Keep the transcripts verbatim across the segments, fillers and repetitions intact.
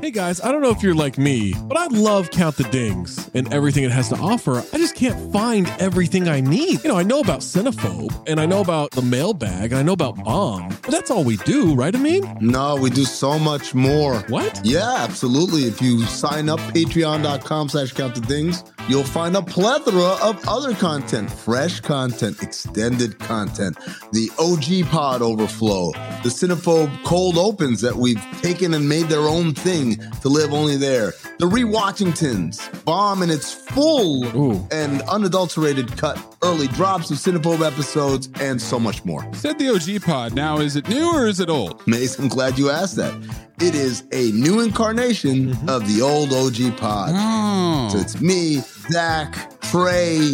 Hey guys, I don't know if you're like me, but I love Count the Dings and everything it has to offer. I just can't find everything I need. You know, I know about Cinephobe, and I know about the mailbag, and I know about Bomb, but that's all we do, right, Amin? No, we do so much more. What? Yeah, absolutely. If you sign up, patreon.com slash count the dings, you'll find a plethora of other content, fresh content, extended content, the O G pod overflow, the Cinephobe cold opens that we've taken and made their own thing to live only there, the Rewatchingtons, Bomb in its full Ooh. and unadulterated cut, early drops of Cinephobe episodes, and so much more. Said the O G pod. Now, is it new or is it old? Mace, I'm glad you asked that. It is a new incarnation mm-hmm. of the old O G pod. Oh. So it's me, Zach, Trey,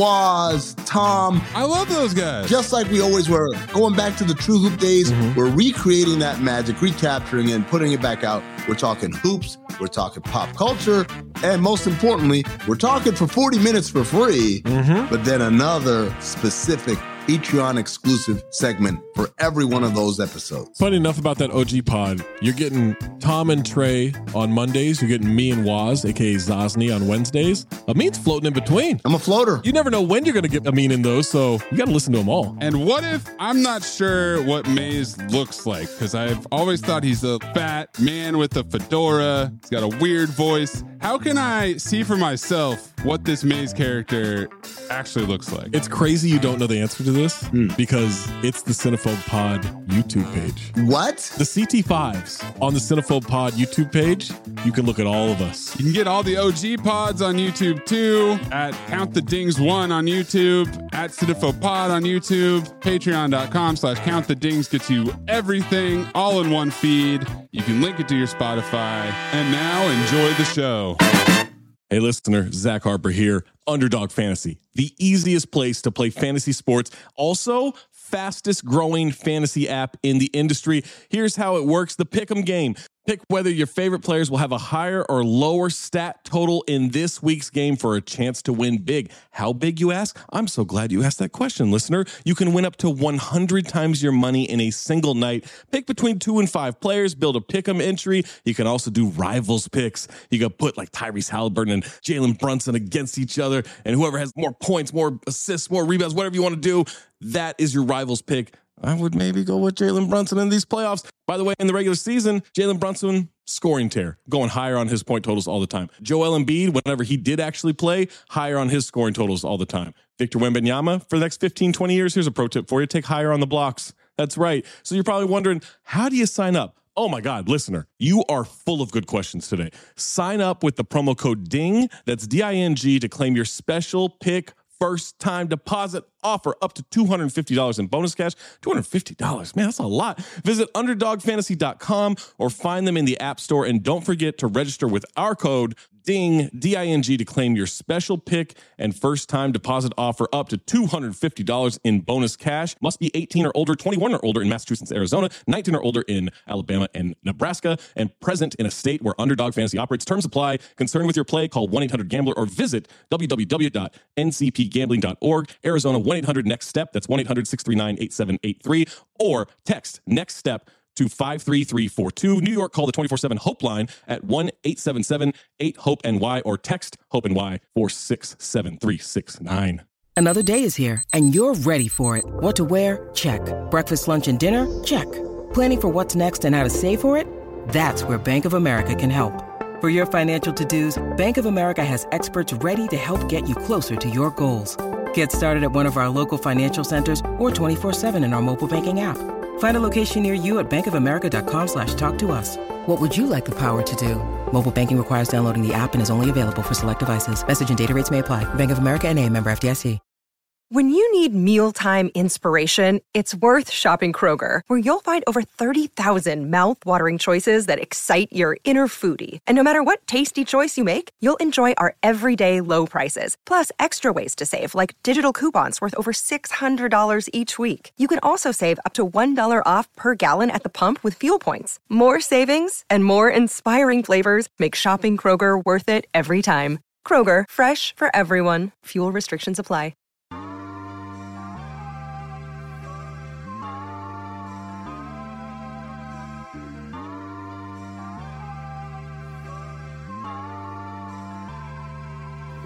Waz, Tom. I love those guys. Just like we always were. Going back to the True Hoop days, mm-hmm. we're recreating that magic, recapturing it, and putting it back out. We're talking hoops, we're talking pop culture, and most importantly, we're talking for forty minutes for free, mm-hmm. but then another specific Patreon exclusive segment for every one of those episodes. Funny enough about that O G pod, you're getting Tom and Trey on Mondays. You're getting me and Waz, aka Zosny, on Wednesdays. Amin's floating in between. I'm a floater. You never know when you're going to get Amin in those, so you got to listen to them all. And what if I'm not sure what Maze looks like? Because I've always thought he's a fat man with a fedora. He's got a weird voice. How can I see for myself what this Maze character actually looks like? It's crazy you don't know the answer to this mm. because it's the Cinephobe Pod YouTube page. What? The C T fives on the Cinephobe Pod YouTube page. You can look at all of us. You can get all the O G pods on YouTube too, at Count the Dings one on YouTube, at Cinephobe Pod on YouTube, patreon.com slash Count the Dings gets you everything all in one feed. You can link it to your Spotify. And now enjoy the show. Hey listener, Zach Harper here. Underdog Fantasy, the easiest place to play fantasy sports. Also, fastest growing fantasy app in the industry. Here's how it works. The Pick'em game. Pick whether your favorite players will have a higher or lower stat total in this week's game for a chance to win big. How big, you ask? I'm so glad you asked that question, listener. You can win up to one hundred times your money in a single night. Pick between two and five players, build a pick'em entry. You can also do rivals picks. You can put like Tyrese Halliburton and Jalen Brunson against each other, and whoever has more points, more assists, more rebounds, whatever you want to do, that is your rivals pick. I would maybe go with Jalen Brunson in these playoffs. By the way, in the regular season, Jalen Brunson, scoring tear, going higher on his point totals all the time. Joel Embiid, whenever he did actually play, higher on his scoring totals all the time. Victor Wembanyama, for the next fifteen, twenty years, here's a pro tip for you. Take higher on the blocks. That's right. So you're probably wondering, how do you sign up? Oh my God, listener, you are full of good questions today. Sign up with the promo code DING, that's D I N G, to claim your special pick first time deposit offer up to two hundred fifty dollars in bonus cash. two hundred fifty dollars, man, that's a lot. Visit underdog fantasy dot com or find them in the App Store. And don't forget to register with our code DING, D I N G, to claim your special pick and first time deposit offer up to two hundred fifty dollars in bonus cash. Must be eighteen or older, twenty-one or older in Massachusetts, Arizona, nineteen or older in Alabama and Nebraska, and present in a state where Underdog Fantasy operates. Terms apply. Concerned with your play, call one eight hundred gambler or visit w w w dot n c p gambling dot org. Arizona, one eight hundred next step. That's one eight hundred six three nine eight seven eight three. Or text next step to five three three four two. New York, call the twenty-four seven Hope line at one eight seven seven eight hope N Y or text HOPE N Y four six seven three six nine. Another day is here and you're ready for it. What to wear? Check. Breakfast, lunch, and dinner? Check. Planning for what's next and how to save for it? That's where Bank of America can help. For your financial to-dos, Bank of America has experts ready to help get you closer to your goals. Get started at one of our local financial centers or twenty-four seven in our mobile banking app. Find a location near you at bankofamerica.com slash talk to us. What would you like the power to do? Mobile banking requires downloading the app and is only available for select devices. Message and data rates may apply. Bank of America N A, member F D I C. When you need mealtime inspiration, it's worth shopping Kroger, where you'll find over thirty thousand mouth-watering choices that excite your inner foodie. And no matter what tasty choice you make, you'll enjoy our everyday low prices, plus extra ways to save, like digital coupons worth over six hundred dollars each week. You can also save up to one dollar off per gallon at the pump with fuel points. More savings and more inspiring flavors make shopping Kroger worth it every time. Kroger, fresh for everyone. Fuel restrictions apply.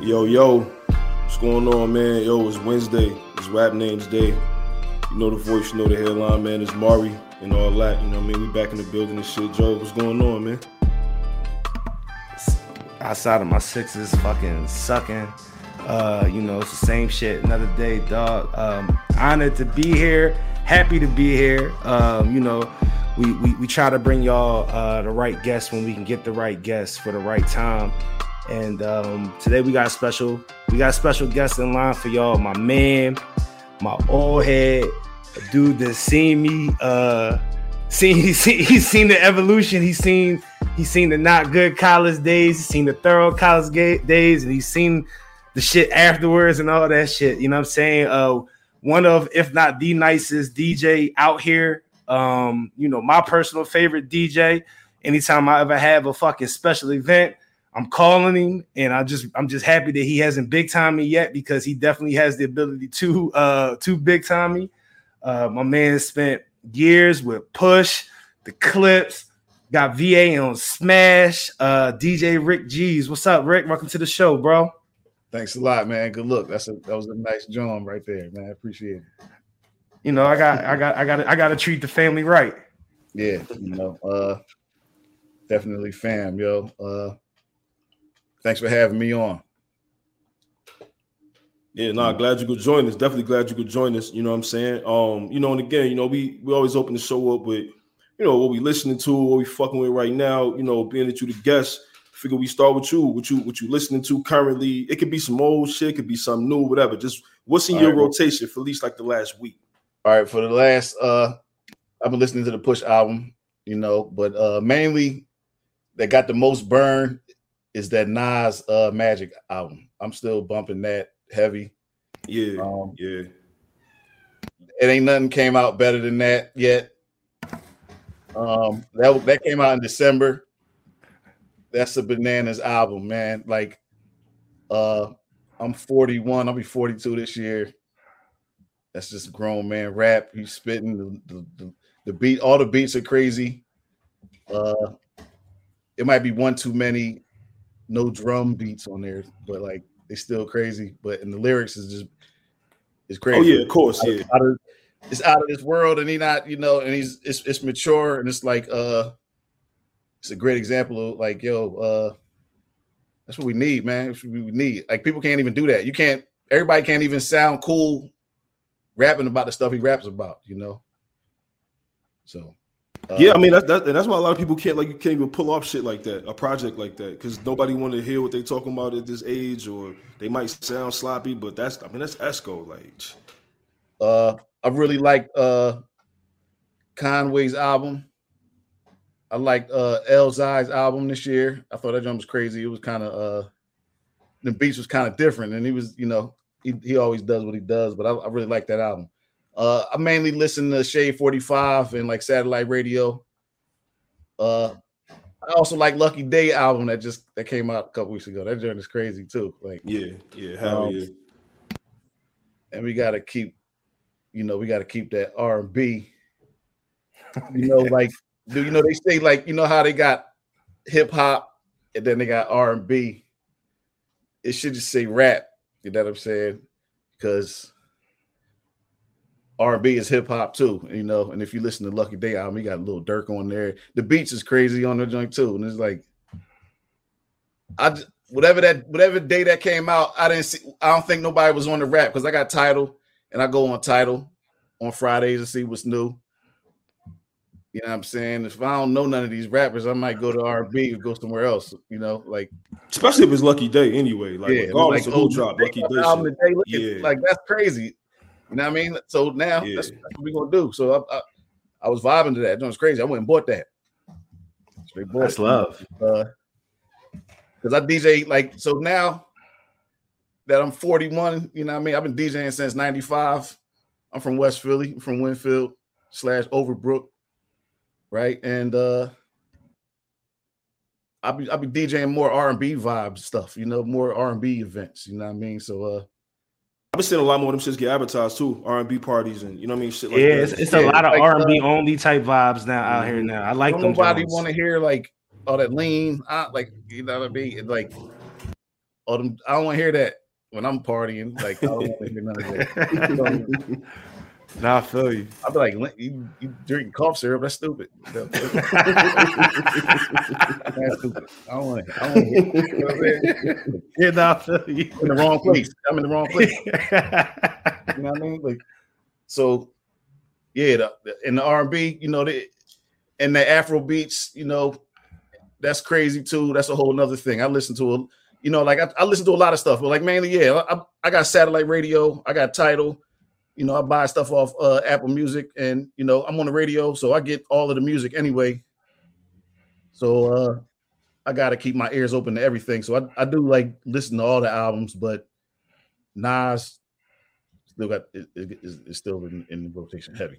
Yo, yo, what's going on, man? Yo, it's Wednesday. It's Rap Names Day. You know the voice, you know the headline, man. It's Mari and all that. You know what I mean? We back in the building and shit. Joe, what's going on, man? Outside of my sixes fucking sucking. Uh, you know, it's the same shit. Another day, dog. Um, honored to be here. Happy to be here. Um, you know, we, we, we try to bring y'all uh, the right guests when we can get the right guests for the right time. And um, today we got a special, we got a special guest in line for y'all. My man, my old head, a dude that's seen me, uh, seen he's seen, he's seen the evolution. He's seen he's seen the not good college days. He's seen the thorough college ga- days, and he's seen the shit afterwards and all that shit. You know what I'm saying? Uh, one of, if not the nicest D J out here. Um, you know, my personal favorite D J. Anytime I ever have a fucking special event, I'm calling him, and I just I'm just happy that he hasn't big time me yet, because he definitely has the ability to uh to big time me. Uh, my man spent years with Push, the Clips, got V A on Smash. Uh, D J Rick G's, what's up, Rick? Welcome to the show, bro. Thanks a lot, man. Good look. That's a that was a nice drum right there, man. I appreciate it. You know, I got I got I got I got to treat the family right. Yeah, you know, uh, definitely fam, yo. Uh. Thanks for having me on. Yeah, no, nah, glad you could join us. Definitely glad you could join us. You know what I'm saying? Um, you know, and again, you know, we we always open the show up with, you know, what we listening to, what we fucking with right now. You know, being that you the guest, figure we start with you. What you what you listening to currently? It could be some old shit, it could be something new, whatever. Just what's in All your right. rotation for at least like the last week? All right, for the last, uh, I've been listening to the Push album, you know, but uh, mainly that got the most burn is that Nas uh, Magic album. I'm still bumping that heavy. Yeah, um, yeah. It ain't nothing came out better than that yet. Um, that that came out in December. That's a bananas album, man. Like, uh, I'm forty-one. I'll be forty-two this year. That's just grown man rap. He's spitting the, the, the, the beat. All the beats are crazy. Uh, it might be one too many. No drum beats on there, but like they still crazy. But and the lyrics is just it's crazy. Oh yeah, of course, yeah. It's out of, it's out of this world, and he not, you know, and he's it's it's mature, and it's like uh, it's a great example of like, yo, uh, that's what we need, man. That's what we need. Like people can't even do that. You can't. Everybody can't even sound cool rapping about the stuff he raps about, you know. So. Uh, yeah, I mean that's that, and that's why a lot of people can't like you can't even pull off shit like that, a project like that, because nobody want to hear what they talking about at this age, or they might sound sloppy. But that's I mean that's Esco, like. Uh, I really liked uh, Conway's album. I liked uh, Elzhi's album this year. I thought that drum was crazy. It was kind of uh, the beats was kind of different, and he was, you know, he he always does what he does. But I, I really like that album. Uh, I mainly listen to Shade forty-five and like satellite radio. Uh, I also like Lucky Day album that just that came out a couple weeks ago. That joint is crazy too. Like yeah, yeah, hell um, yeah. And we gotta keep, you know, we gotta keep that R and B. You know, like do you know they say like you know how they got hip hop and then they got R and B. It should just say rap. You know what I'm saying? Because R and B is hip hop too, you know. And if you listen to Lucky Day album, he got a little Dirk on there. The beats is crazy on the joint too, and it's like, I just, whatever that whatever day that came out, I didn't see. I don't think nobody was on the rap because I got Tidal, and I go on Tidal on Fridays to see what's new. You know what I'm saying? If I don't know none of these rappers, I might go to R and B or go somewhere else. You know, like especially if it's Lucky Day anyway. Like yeah, regardless like, of who oh, drop Lucky Day, album today, look yeah. at, like that's crazy. You know what I mean? So now yeah. that's, that's what we're gonna do. So I, I, I was vibing to that. That was crazy. I went and bought that. Bought that's it. Love. Uh, Cause I D J like so now that I'm forty-one. You know what I mean? I've been DJing since ninety-five. I'm from West Philly, I'm from Winfield slash Overbrook, right? And uh, I'll be I'll be DJing more R and B vibe stuff. You know, more R and B events. You know what I mean? So. uh I've been seeing a lot more of them shits get advertised too, R and B parties and you know what I mean, shit like yeah, that. It's, it's yeah, a lot of like, R and B uh, only type vibes now out here now. I like them. Nobody want to hear like all that lean, uh, like you know what I mean. Like all them, I don't want to hear that when I'm partying. Like I don't want to hear none of that. Nah, I feel you. I'll be like, you, you drinking cough syrup? That's stupid. That's stupid. I don't want to. I don't want to hear. You know what I'm saying? Yeah, nah, I feel you. In the wrong place. I'm in the wrong place. You know what I mean? Like, so yeah, the, the, in the R and B, you know, the, and the Afro beats, you know, that's crazy too. That's a whole nother thing. I listen to a, you know, like I, I listen to a lot of stuff, but like mainly, yeah, I, I got satellite radio, I got Tidal. You know, I buy stuff off uh, Apple Music, and you know, I'm on the radio, so I get all of the music anyway. So uh, I got to keep my ears open to everything. So I, I do like listen to all the albums, but Nas still got it, it, it's still in, in the rotation heavy.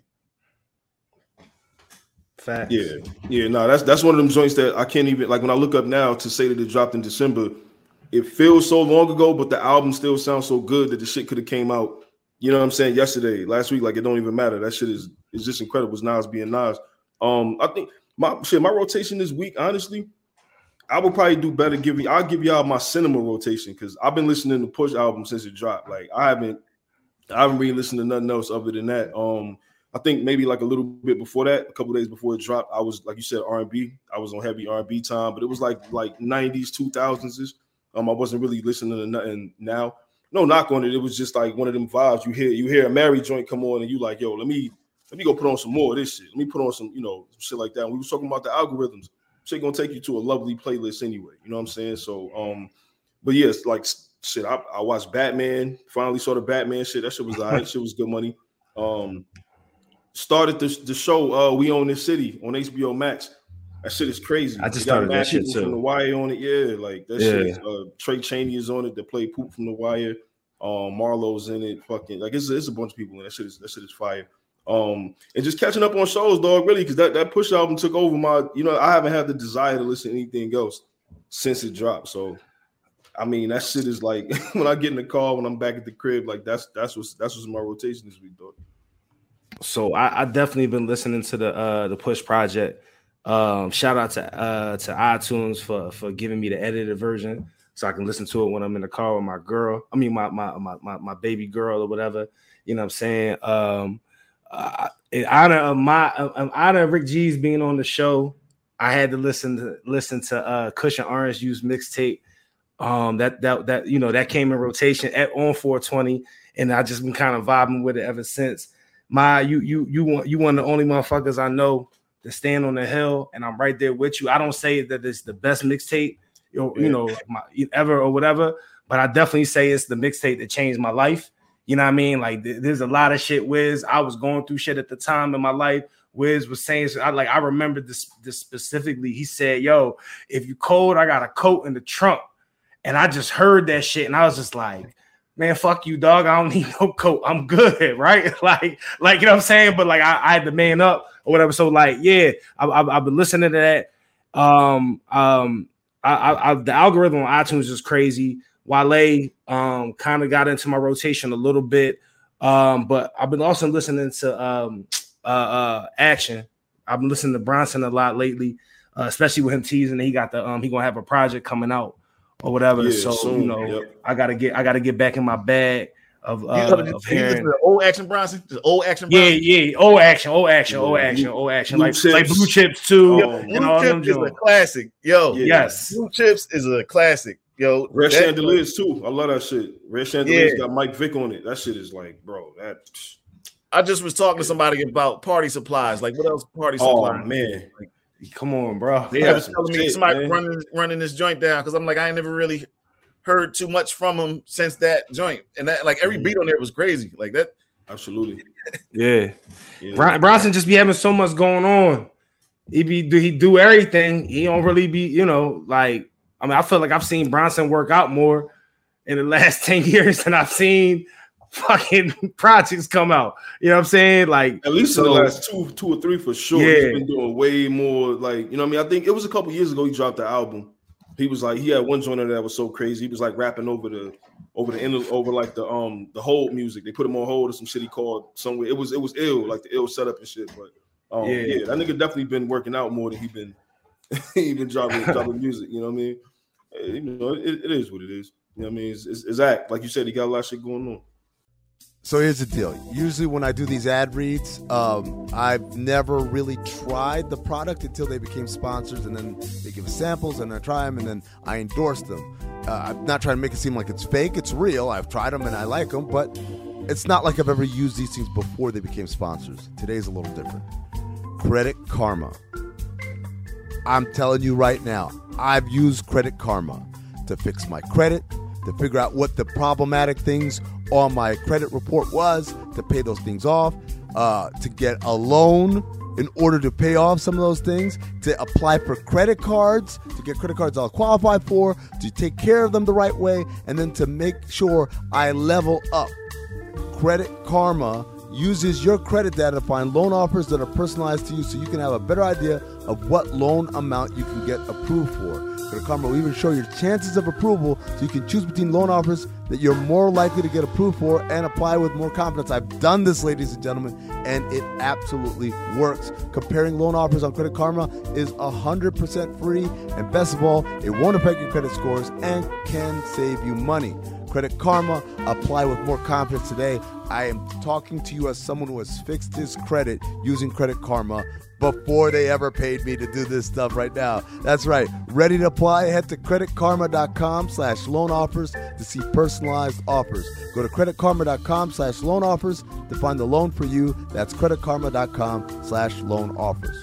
Facts. Yeah, yeah, no, that's that's one of them joints that I can't even like when I look up now to say that it dropped in December. It feels so long ago, but the album still sounds so good that the shit could have came out. You know what I'm saying? Yesterday, last week, like it don't even matter. That shit is is just incredible. It's Nas being Nas. Um, I think my shit, my rotation this week, honestly, I would probably do better giving. I'll give y'all my cinema rotation because I've been listening to Push album since it dropped. Like I haven't, I haven't really listened to nothing else other than that. Um, I think maybe like a little bit before that, a couple days before it dropped, I was like you said R and B. I was on heavy R and B time, but it was like like nineties, two thousands. Um, I wasn't really listening to nothing now. No knock on it. It was just like one of them vibes. You hear you hear a Mary joint come on, and you like, yo, let me let me go put on some more of this shit. Let me put on some, you know, shit like that. And we was talking about the algorithms. Shit gonna take you to a lovely playlist anyway. You know what I'm saying? So, um, but yes, yeah, like shit. I, I watched Batman. Finally saw the Batman shit. That shit was alright. Shit was good money. Um, started the the show. Uh, We Own This City on H B O Max. That shit is crazy. I just started that shit too. From The Wire on it, yeah, like that yeah. shit. Uh, Trey Chaney is on it. They play Poop from The Wire. Um, Marlowe's in it. Fucking like it's, it's a bunch of people in that shit. Is, that shit is fire. Um, and just catching up on shows, dog. Really, because that, that Push album took over my. You know, I haven't had the desire to listen to anything else since it dropped. So, I mean, that shit is like when I get in the car when I'm back at the crib. Like that's that's what's that's what's my rotation this week, dog. So I, I definitely been listening to the uh the Push project. Um, shout out to uh to iTunes for for giving me the edited version so I can listen to it when I'm in the car with my girl. I mean my my my my, my baby girl or whatever. You know what I'm saying? Um, uh, in honor of my in honor of Rick G's being on the show, I had to listen to listen to uh Kush and Orange Juice mixtape. Um, that that that you know that came in rotation at on four twenty, and I just been kind of vibing with it ever since. My you you you want you one of the only motherfuckers I know to stand on the hill, and I'm right there with you. I don't say that it's the best mixtape, you, you know, my, ever or whatever, but I definitely say it's the mixtape that changed my life. You know what I mean? Like, th- there's a lot of shit. Wiz, I was going through shit at the time in my life. Wiz was saying, I like, I remember this, this specifically. He said, "Yo, if you cold, I got a coat in the trunk," and I just heard that shit, and I was just like, man, fuck you, dog. I don't need no coat. I'm good, right? like, like you know what I'm saying? But like, I, I had to man up or whatever. So like, yeah, I, I, I've been listening to that. Um, um, I, I, I, the algorithm on iTunes is crazy. Wale um, kind of got into my rotation a little bit, um, but I've been also listening to um, uh, uh, Action. I've been listening to Bronson a lot lately, uh, especially with him teasing that he got the um, he gonna have a project coming out or whatever. Yeah, so soon, you know, yep. I gotta get I gotta get back in my bag of, uh, you know, of hearing the old Action Bronson, the old Action Bronson. Yeah, yeah, old action, old action, old action, old action, like chips. like Blue Chips too. Oh, Blue know, Chips is a classic, yo. Yeah. Yes, Blue Chips is a classic, yo. Red Chandeliers too. I love that shit. Red Chandeliers yeah. got Mike Vick on it. That shit is like, bro. That. I just was talking to somebody about Party Supplies. Like, what else? Party Supplies. Oh man. Like, come on, bro. They yeah, was telling me somebody man. running running this joint down because I'm like, I ain't never really heard too much from him since that joint, and that like every beat on there was crazy, like that. Absolutely, yeah. yeah. Bronson just be having so much going on. He be do he do everything. He don't really be, you know, like I mean, I feel like I've seen Bronson work out more in the last ten years than I've seen fucking projects come out. You know what I'm saying? Like at least so, in the last two, two or three for sure. Yeah. He's been doing way more. Like you know, what I mean, I think it was a couple years ago he dropped the album. He was like, he had one joint that was so crazy. He was like rapping over the, over the end, of, over like the um the hold music. They put him on hold or some shit he called somewhere. It was it was ill, like the ill setup and shit. But um, yeah. yeah, that nigga definitely been working out more than he been he been dropping dropping music. You know what I mean? You know, it, it is what it is. You know what I mean? It's, it's, it's Zach. Like you said, he got a lot of shit going on. So here's the deal. Usually when I do these ad reads, um, I've never really tried the product until they became sponsors, and then they give us samples, and I try them, and then I endorse them. Uh, I'm not trying to make it seem like it's fake. It's real. I've tried them, and I like them, but it's not like I've ever used these things before they became sponsors. Today's a little different. Credit Karma. I'm telling you right now, I've used Credit Karma to fix my credit, to figure out what the problematic things on my credit report was, to pay those things off, uh, to get a loan in order to pay off some of those things, to apply for credit cards, to get credit cards I'll qualify for, to take care of them the right way, and then to make sure I level up. Credit Karma uses your credit data to find loan offers that are personalized to you so you can have a better idea of what loan amount you can get approved for. Credit Karma will even show your chances of approval so you can choose between loan offers that you're more likely to get approved for and apply with more confidence. I've done this, ladies and gentlemen, and it absolutely works. Comparing loan offers on Credit Karma is one hundred percent free, and best of all, it won't affect your credit scores and can save you money. Credit Karma, apply with more confidence today. I am talking to you as someone who has fixed his credit using Credit Karma before they ever paid me to do this stuff right now. That's right. Ready to apply? Head to creditkarma.com slash loan offers to see personalized offers. Go to creditkarma.com slash loan offers to find the loan for you. That's creditkarma.com slash loan offers.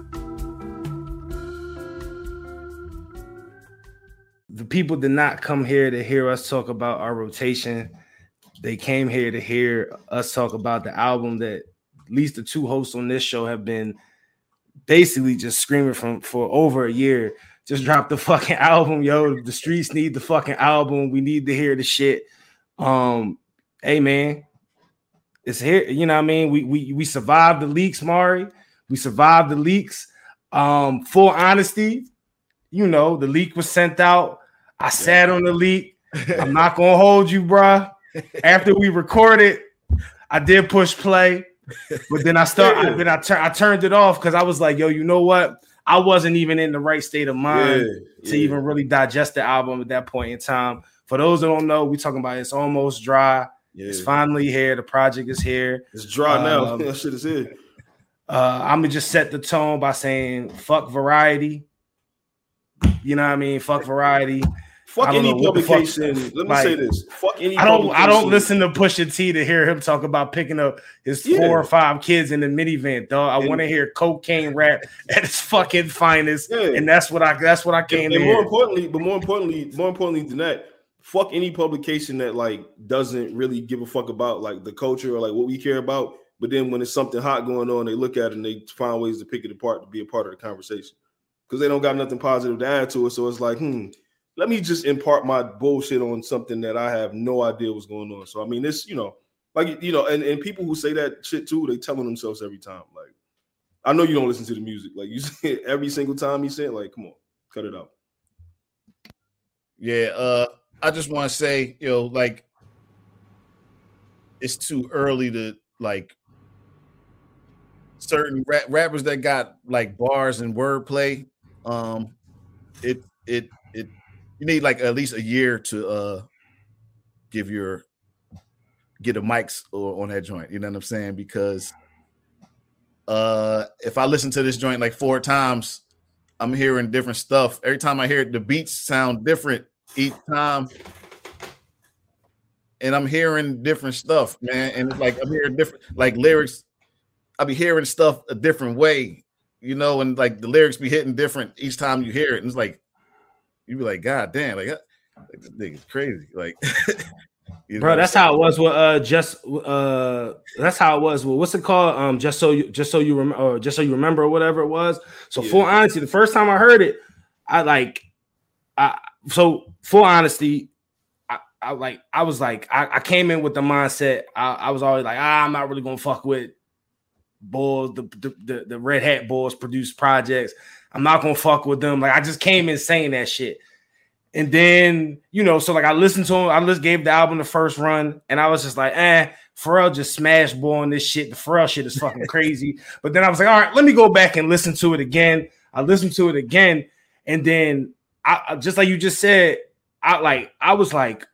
The people did not come here to hear us talk about our rotation. They came here to hear us talk about the album that at least the two hosts on this show have been basically just screaming from for over a year. Just drop the fucking album, yo. The streets need the fucking album. We need to hear the shit. Um, hey man, it's here. You know what I mean? We we we survived the leaks, Mari. We survived the leaks. Um, full honesty, you know, the leak was sent out. I sat on the leak. I'm not gonna hold you, bruh. After we recorded, I did push play. But then I started, yeah. then I, tur- I turned it off because I was like, yo, you know what? I wasn't even in the right state of mind yeah, to yeah. even really digest the album at that point in time. For those that don't know, we're talking about It's Almost Dry. Yeah. It's finally here. The project is here. It's dry um, now. That shit is here. Uh, I'm going to just set the tone by saying, fuck variety. You know what I mean? Fuck variety. Fuck any publication. Fuck, Let me like, say this. Fuck any. I don't. I don't listen to Pusha T to hear him talk about picking up his yeah. four or five kids in the minivan, dog. I want to hear cocaine rap at its fucking finest, yeah. and that's what I. That's what I came and, to and hear. More importantly, but more importantly, more importantly than that, fuck any publication that like doesn't really give a fuck about like the culture or like what we care about. But then when it's something hot going on, they look at it and they find ways to pick it apart to be a part of the conversation because they don't got nothing positive to add to it. So it's like, hmm. Let me just impart my bullshit on something that I have no idea what's going on. So, I mean, this, you know, like, you know, and, and people who say that shit too, they telling themselves every time. Like, I know you don't listen to the music. Like, you say it every single time you say it, like, come on, cut it out. Yeah, uh, I just want to say, you know, like, it's too early to, like, certain rap- rappers that got, like, bars and wordplay, um, it, it, it, you need like at least a year to uh give your get a mics on that joint. You know what I'm saying? Because uh if I listen to this joint like four times, I'm hearing different stuff. Every time I hear it, the beats sound different each time. And I'm hearing different stuff, man. And it's like I'm hearing different like lyrics. I be hearing stuff a different way, you know, and like the lyrics be hitting different each time you hear it. And it's like you be like, God damn, like, like this nigga's crazy. Like, you bro, know, that's how it was with uh just uh that's how it was with what's it called? Um, just so you just so you remember or just so you remember or whatever it was. So yeah. Full honesty, the first time I heard it, I like I so full honesty, I, I like I was like, I, I came in with the mindset, I, I was always like, ah, I'm not really gonna fuck with Bulls, the the, the, the Red Hat Bulls produced projects. I'm not gonna fuck with them. Like I just came in saying that shit, and then you know, so like I listened to him. I just gave the album the first run, and I was just like, eh, Pharrell just smashed boy on this shit. The Pharrell shit is fucking crazy. But then I was like, all right, let me go back and listen to it again. I listened to it again, and then I just like you just said, I like I was like,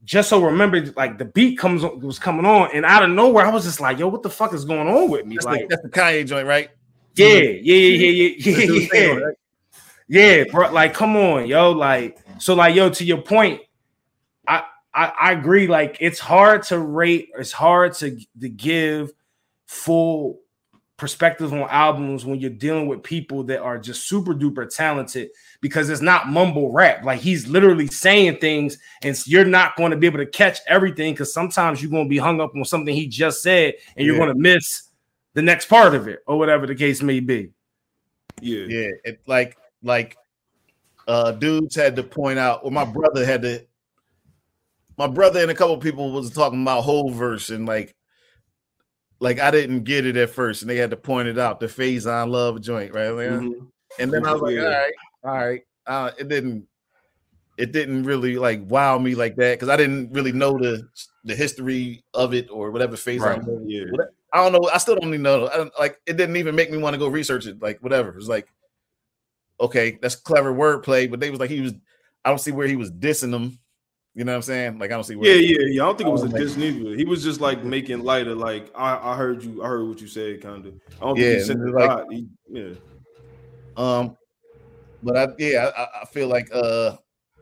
Just So Remember, like the beat comes on, was coming on, and out of nowhere, I was just like, yo, what the fuck is going on with me? That's, like the, that's the Kanye joint, right? Yeah, yeah, yeah, yeah, yeah, yeah, yeah. Yeah, bro. Like, come on, yo. Like, so, like, yo, to your point, I, I, I agree. Like, it's hard to rate. It's hard to, to give full perspective on albums when you're dealing with people that are just super duper talented, because it's not mumble rap. Like, he's literally saying things, and you're not going to be able to catch everything, because sometimes you're going to be hung up on something he just said, and you're yeah. going to miss the next part of it, or whatever the case may be. Yeah, yeah. It like. Like, uh, dudes had to point out, or my brother had to, my brother and a couple of people was talking about whole verse, and like, like I didn't get it at first, and they had to point it out, the Faison Love joint, right? Mm-hmm. And then I was like, yeah. all right, all right. Uh, it didn't, it didn't really like wow me like that, because I didn't really know the the history of it or whatever Faison. Right. Yeah. Whatever. I don't know. I still don't even know. I don't, like, it didn't even make me want to go research it. Like, whatever. It was like, okay, that's clever wordplay, but they was like, he was, I don't see where he was dissing them. You know what I'm saying? Like, I don't see where. Yeah, yeah, yeah. I don't think it was a diss neither. He was just like making light of like, I, I heard you, I heard what you said, kind of. I don't yeah, think he said it like, he, yeah. Um, but I, yeah, I, I feel like, uh,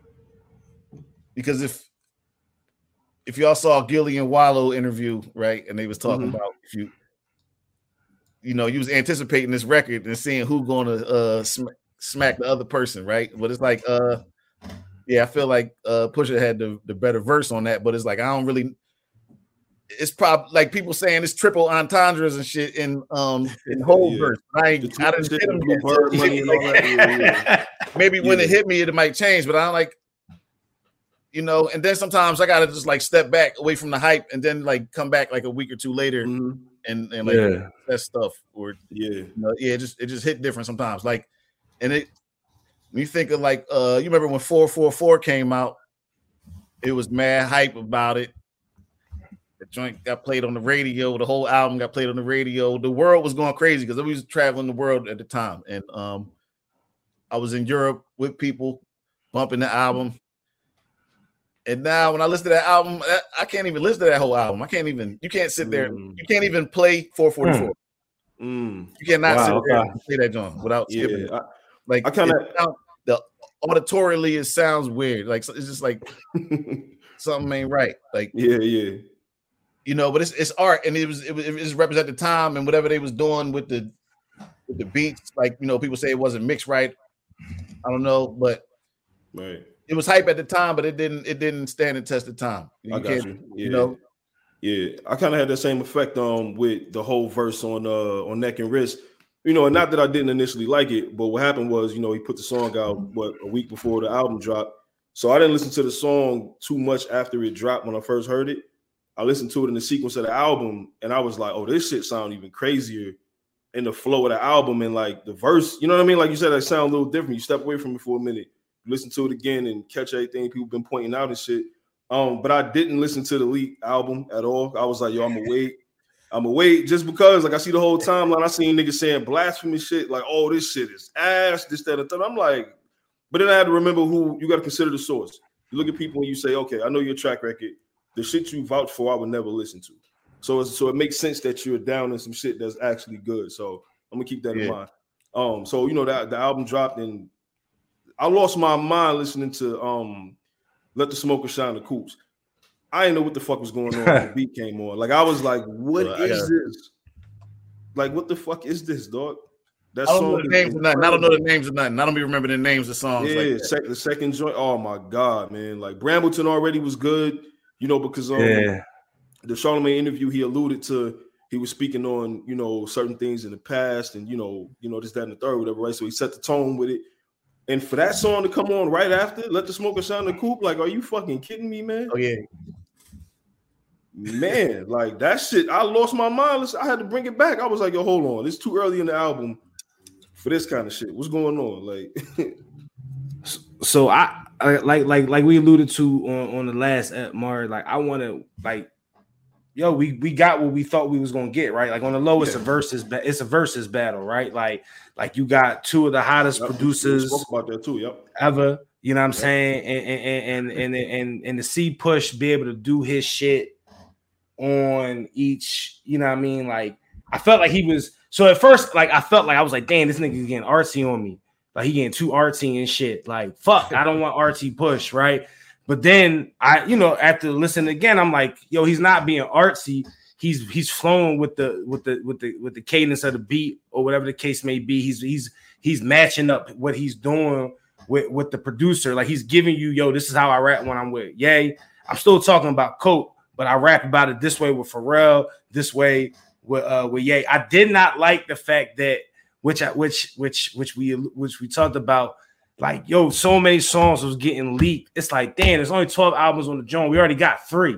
because if, if y'all saw Gillian Wallow interview, right, and they was talking mm-hmm. about if you, you know, you was anticipating this record and seeing who gonna uh. Sm- smack the other person, right? But it's like, uh, yeah, I feel like uh, Pusha had the, the better verse on that, but it's like I don't really. It's probably like people saying it's triple entendres and shit in um in whole yeah. verse. I ain't, I didn't hit them yet. Bird money and all that. Yeah, yeah. Maybe when yeah. it hit me, it might change, but I don't like, you know. And then sometimes I gotta just like step back away from the hype and then like come back like a week or two later mm-hmm. and and like yeah. that stuff or yeah, you know, yeah, it just it just hit different sometimes, like. And it, when you think of like, uh, you remember when four four four came out, it was mad hype about it. The joint got played on the radio. The whole album got played on the radio. The world was going crazy because we was traveling the world at the time. And um, I was in Europe with people bumping the album. And now when I listen to that album, I can't even listen to that whole album. I can't even, you can't sit there. Mm. You can't even play four forty-four. Mm. You cannot wow, sit there okay. and play that joint without yeah, skipping it. I, Like I kind of the auditorily, it sounds weird. Like it's just like something ain't right. Like yeah, yeah, you know. But it's it's art, and it was it was it was represent the time and whatever they was doing with the with the beats. Like you know, people say it wasn't mixed right. I don't know, but right, it was hype at the time, but it didn't it didn't stand the test of time. You I got you. Yeah. You know, yeah. I kind of had the same effect um with the whole verse on uh on Neck and Wrist. You know, and not that I didn't initially like it, but what happened was, you know, he put the song out, what, a week before the album dropped. So I didn't listen to the song too much after it dropped when I first heard it. I listened to it in the sequence of the album, and I was like, oh, this shit sounds even crazier in the flow of the album and, like, the verse. You know what I mean? Like you said, that sound a little different. You step away from it for a minute, listen to it again and catch everything people been pointing out and shit. Um, but I didn't listen to the Leak album at all. I was like, yo, I'm going to wait. I'm gonna wait just because, like, I see the whole timeline. I seen niggas saying blasphemy shit, like, oh, this shit is ass, this, that, and that. I'm like, but then I had to remember who you got to consider the source. You look at people and you say, okay, I know your track record. The shit you vouch for, I would never listen to. So, it's, so it makes sense that you're down in some shit that's actually good. So I'm gonna keep that yeah. in mind. Um, so you know that the album dropped and I lost my mind listening to um, Let the Smoker Shine the Coops. I didn't know what the fuck was going on when the beat came on. Like, I was like, what well, is gotta... this? Like, what the fuck is this, dog? That I don't know the names of nothing. I don't know the names of nothing. I don't even remember the names of songs. Yeah, like sec- the second joint. Oh, my God, man. Like, Brambleton already was good, you know, because um, yeah. the Charlamagne interview, he alluded to, he was speaking on, you know, certain things in the past and, you know, you know, this, that, and the third, whatever, right? So he set the tone with it. And for that song to come on right after, Let the Smoker Shine the Coupe, like, are you fucking kidding me, man? Oh, yeah. Man, like, that shit, I lost my mind. I had to bring it back. I was like, yo, hold on. It's too early in the album for this kind of shit. What's going on? Like, so I, I like like like we alluded to on, on the last ep, Mar, like, I want to, like, yo, we we got what we thought we was gonna get, right? Like, on the low, it's yeah. a versus, it's a versus battle, right? Like, like you got two of the hottest yep. producers spoke about that too, yep. ever. You know what I'm saying? And and and and and, and to see Push be able to do his shit on each, you know what I mean? Like, I felt like he was so at first, like I felt like I was like, damn, this nigga's getting artsy on me. Like he getting too artsy and shit. Like, fuck, I don't want artsy Push, right? But then I, you know, after listening again, I'm like, yo, he's not being artsy. He's he's flowing with the with the with the with the cadence of the beat or whatever the case may be. He's he's he's matching up what he's doing with, with the producer. Like he's giving you, yo, this is how I rap when I'm with Ye. I'm still talking about Coke, but I rap about it this way with Pharrell, this way with uh with Ye. I did not like the fact that which I which which which we which we talked about. Like, yo, so many songs was getting leaked. It's like, damn, there's only twelve albums on the joint. We already got three.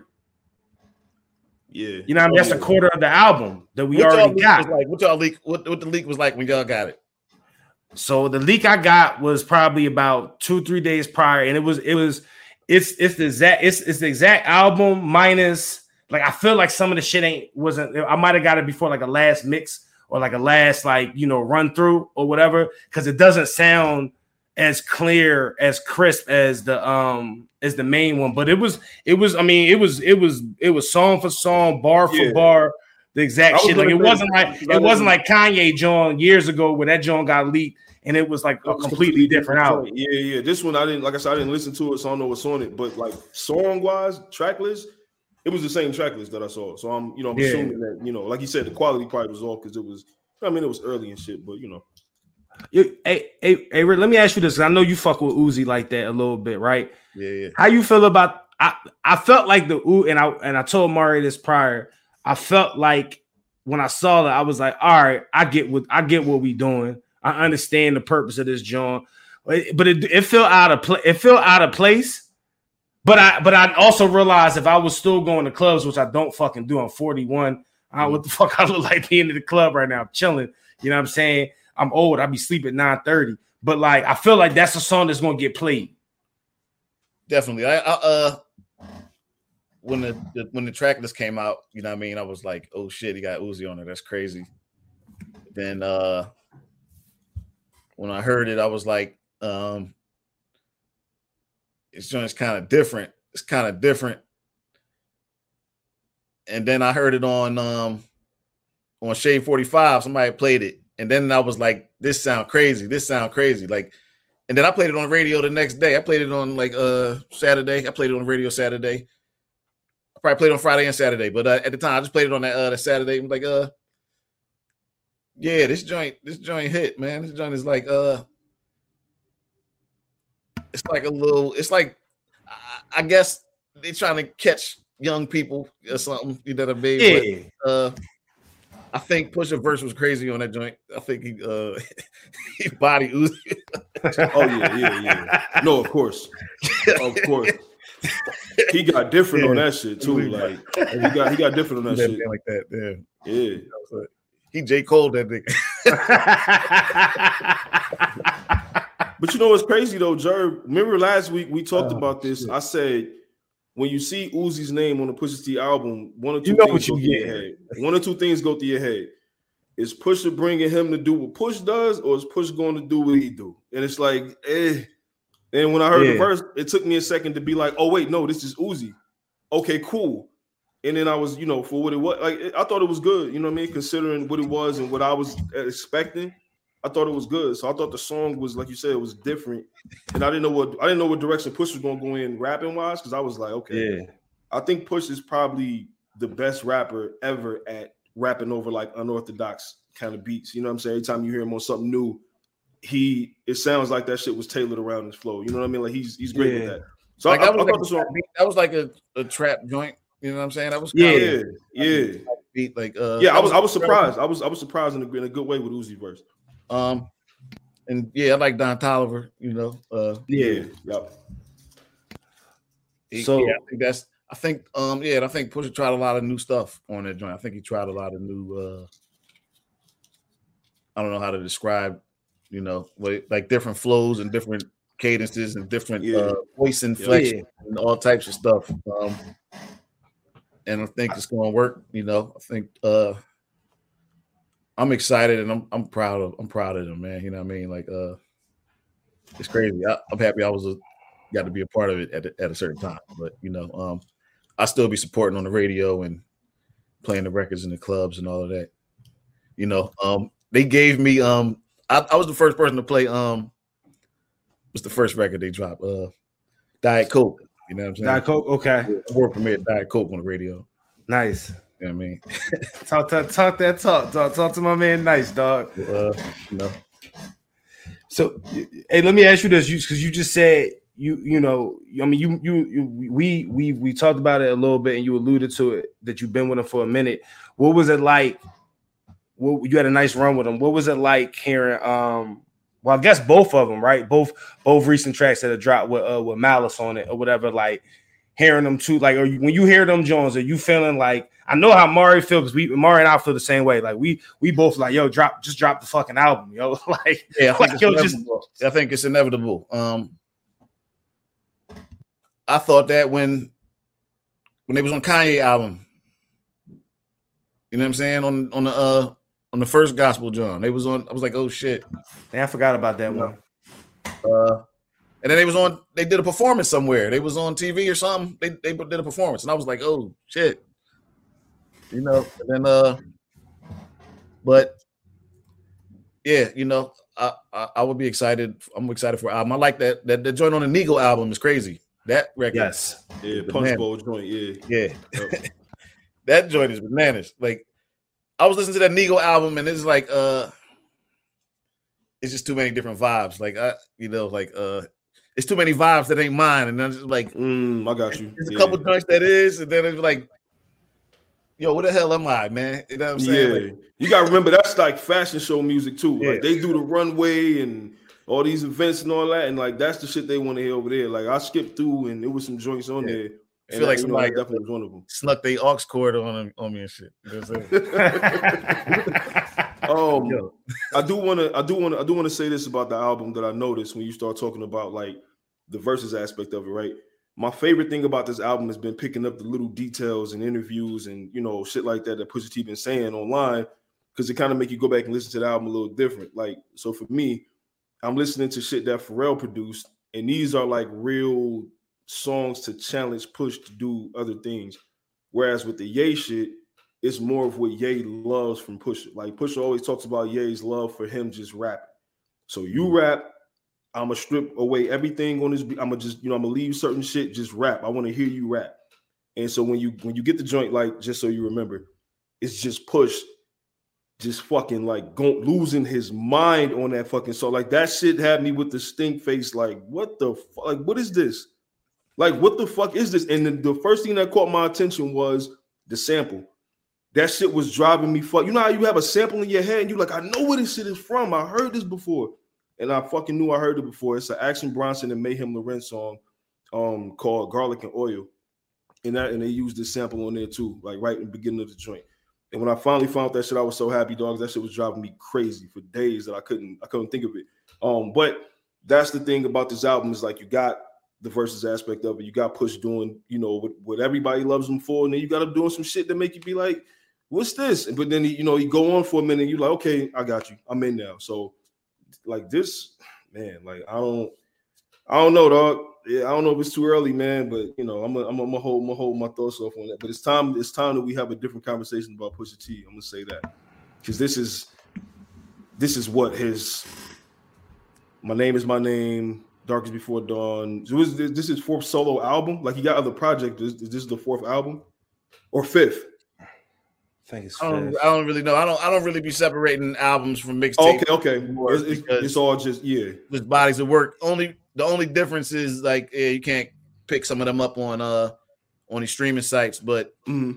Yeah. You know what I mean? That's a quarter of the album that we what already got. Like, what y'all leak? What, what the leak was like when y'all got it? So the leak I got was probably about two, three days prior. And it was, it was, it's it's the exact, it's it's the exact album minus, like, I feel like some of the shit ain't wasn't, I might have got it before like a last mix or like a last, like, you know, run through or whatever, because it doesn't sound as clear, as crisp as the um as the main one, but it was it was I mean it was it was it was song for song, bar for yeah. bar, the exact shit. Like it wasn't like that it wasn't like Kanye John years ago where that John got leaked and it was like a completely, completely different album. Yeah, yeah. This one I didn't like I said I didn't listen to it, so I don't know what's on it. But like song wise, track list, it was the same track list that I saw. So I'm you know I'm yeah. assuming that you know like you said the quality probably was off because it was I mean it was early and shit, but you know. You, hey, hey, hey, Rick, let me ask you this. I know you fuck with Uzi like that a little bit, right? Yeah, yeah. How you feel about? I, I felt like the and I and I told Mari this prior. I felt like when I saw that, I was like, all right, I get what I get what we doing. I understand the purpose of this, John. But it, it felt out of place. It felt out of place. But I but I also realized if I was still going to clubs, which I don't fucking do, I'm forty-one. I don't, what the fuck I look like being in the club right now, I'm chilling. You know what I'm saying? I'm old. I be sleeping at nine thirty. But like, I feel like that's a song that's gonna get played. Definitely. I, I uh when the, the when the track list came out, you know what I mean? I was like, oh shit, he got Uzi on it. That's crazy. Then uh when I heard it, I was like, um it's just kind of different. It's kind of different. And then I heard it on um on Shade forty-five. Somebody played it. And then I was like, this sound crazy. This sound crazy. Like, and then I played it on the radio the next day. I played it on like uh Saturday. I played it on the radio Saturday. I probably played it on Friday and Saturday, but uh, at the time I just played it on that uh that Saturday. I'm like, uh, yeah, this joint, this joint hit, man. This joint is like uh, it's like a little. It's like I, I guess they're trying to catch young people or something. You know what I mean? Yeah. But, uh, I think Pusha verse was crazy on that joint. I think he uh he body Uzi. Oh yeah, yeah, yeah. No, of course, of course. He got different yeah. on that shit too. Like he got he got different on that, that shit like that. Yeah, yeah. He J. Cole that nigga. But you know what's crazy though, Jerv? Remember last week we talked oh, about this. shit. I said, when you see Uzi's name on the Pusha T album, one or two you know things go you through your head. One or two things go through your head. Is Pusha bringing him to do what Push does, or is Push going to do what he do? And it's like, eh. And when I heard yeah. the verse, it took me a second to be like, oh wait, no, this is Uzi. Okay, cool. And then I was, you know, for what it was, like I thought it was good. You know what I mean? Considering what it was and what I was expecting, I thought it was good. So I thought the song was, like you said, it was different. And I didn't know what I didn't know what direction Push was going to go in rapping wise, because I was like, okay, yeah. I think Push is probably the best rapper ever at rapping over like unorthodox kind of beats. You know what I'm saying? Every time you hear him on something new, he it sounds like that shit was tailored around his flow. You know what I mean? Like he's he's great yeah. with that. So like I, that, was I, I like song, that was like a, a trap joint. You know what I'm saying? That was yeah, of, yeah, beat like uh, yeah. I was I was surprised. I was I was surprised in a, in a good way with Uzi verse. Um, and yeah, I like Don Toliver. You know, uh, yeah, yep. He, So yeah, I think that's. I think um yeah, and I think Pusha tried a lot of new stuff on that joint. I think he tried a lot of new. uh I don't know how to describe, you know, like different flows and different cadences and different yeah. uh, voice inflection yeah. and all types of stuff. Um, and I think it's going to work. You know, I think uh, I'm excited and I'm I'm proud of I'm proud of him, man. You know what I mean? Like, uh, it's crazy. I, I'm happy I was a got to be a part of it at a, at a certain time. But you know, um, I still be supporting on the radio and playing the records in the clubs and all of that. You know, um, they gave me um, I, I was the first person to play um, what's the first record they dropped? Uh, Diet Coke. You know what I'm saying? Diet Coke. Okay. World premiered Diet Coke on the radio. Nice. You know what I mean? talk, talk, talk that talk. Talk, talk to my man. Nice, dog. Uh, you know. So, hey, let me ask you this, because you, you just said you, you know, I mean, you, you, you, we, we, we talked about it a little bit, and you alluded to it that you've been with him for a minute. What was it like? What, you had a nice run with him. What was it like hearing? Um, well, I guess both of them, right? Both, both recent tracks that have dropped with uh, with Malice on it or whatever. Like hearing them too. Like, are you, when you hear them Jones, are you feeling like? I know how Mari feels, because we Mari and I feel the same way. Like we we both like, yo, drop just drop the fucking album, yo. like, yeah, I think, like, it's yo, just I think it's inevitable. Um, I thought that when when they was on Kanye album, you know what I'm saying, on on the uh on the first Gospel John, they was on. I was like, oh shit, man, I forgot about that one. Uh, and then they was on. They did a performance somewhere. They was on T V or something. They they did a performance, and I was like, oh shit. You know, and then uh, but yeah, you know, I, I I would be excited. I'm excited for album. I like that that the joint on the Nigo album is crazy. That record, yes, yeah, Punch Bowl joint, yeah, yeah, that joint is bananas. Like I was listening to that Nigo album, and it's like uh, it's just too many different vibes. Like I, you know, like uh, it's too many vibes that ain't mine, and I'm just like, mm, I got you. There's a yeah. couple joints that is, and then it's like. Yo, what the hell am I, man? You know what I'm saying? Yeah, like, you gotta remember that's like fashion show music too. Yeah. Like they do the runway and all these events and all that, and like that's the shit they want to hear over there. Like I skipped through and there was some joints on yeah. there. I feel like that, somebody you know, definitely was one of them. Snuck the aux cord on on me and shit. You know what I'm um, I do want to, I do want to, I do want to say this about the album that I noticed when you start talking about like the verses aspect of it, right? My favorite thing about this album has been picking up the little details and interviews and, you know, shit like that that Pusha T been saying online, because it kind of make you go back and listen to the album a little different. Like, so for me, I'm listening to shit that Pharrell produced, and these are like real songs to challenge Push to do other things. Whereas with the Ye shit, it's more of what Ye loves from Pusha. Like Pusha always talks about Ye's love for him just rapping. So you rap, I'm gonna strip away everything on this. I'm gonna just, you know, I'm gonna leave certain shit, just rap. I want to hear you rap. And so when you when you get the joint, like, just so you remember, it's just Push, just fucking like going losing his mind on that fucking song. Like that shit had me with the stink face. Like, what the fuck? Like, what is this? Like, what the fuck is this? And the, the first thing that caught my attention was the sample. That shit was driving me fuck. You know how you have a sample in your head and you're like, I know where this shit is from. I heard this before. And I fucking knew I heard it before. It's an Action Bronson and Mayhem Lorenz song um, called Garlic and Oil. And that and they used this sample on there too, like right in the beginning of the joint. And when I finally found that shit, I was so happy, dogs. That shit was driving me crazy for days that I couldn't, I couldn't think of it. Um, but that's the thing about this album is like you got the versus aspect of it. You got Push doing, you know, what, what everybody loves him for, and then you got him doing some shit that make you be like, what's this? But then he, you know, you go on for a minute, and you're like, okay, I got you. I'm in now. So like this, man, like I don't, I don't know, dog. Yeah, I don't know if it's too early, man, but you know, I'm gonna I'm gonna hold, I'm gonna hold my thoughts off on that. But it's time, it's time that we have a different conversation about Pusha T. I'm gonna say that because this is, this is what his, My Name Is My Name, Darkest Before Dawn. So is this, this is fourth solo album? Like he got other projects. Is, is this the fourth album or fifth? I think it's I don't, I don't really know. I don't. I don't really be separating albums from mixtapes. Okay, okay. It's, it's, it's all just yeah. With bodies of work. Only the only difference is like yeah, you can't pick some of them up on uh on these streaming sites, but mm-hmm.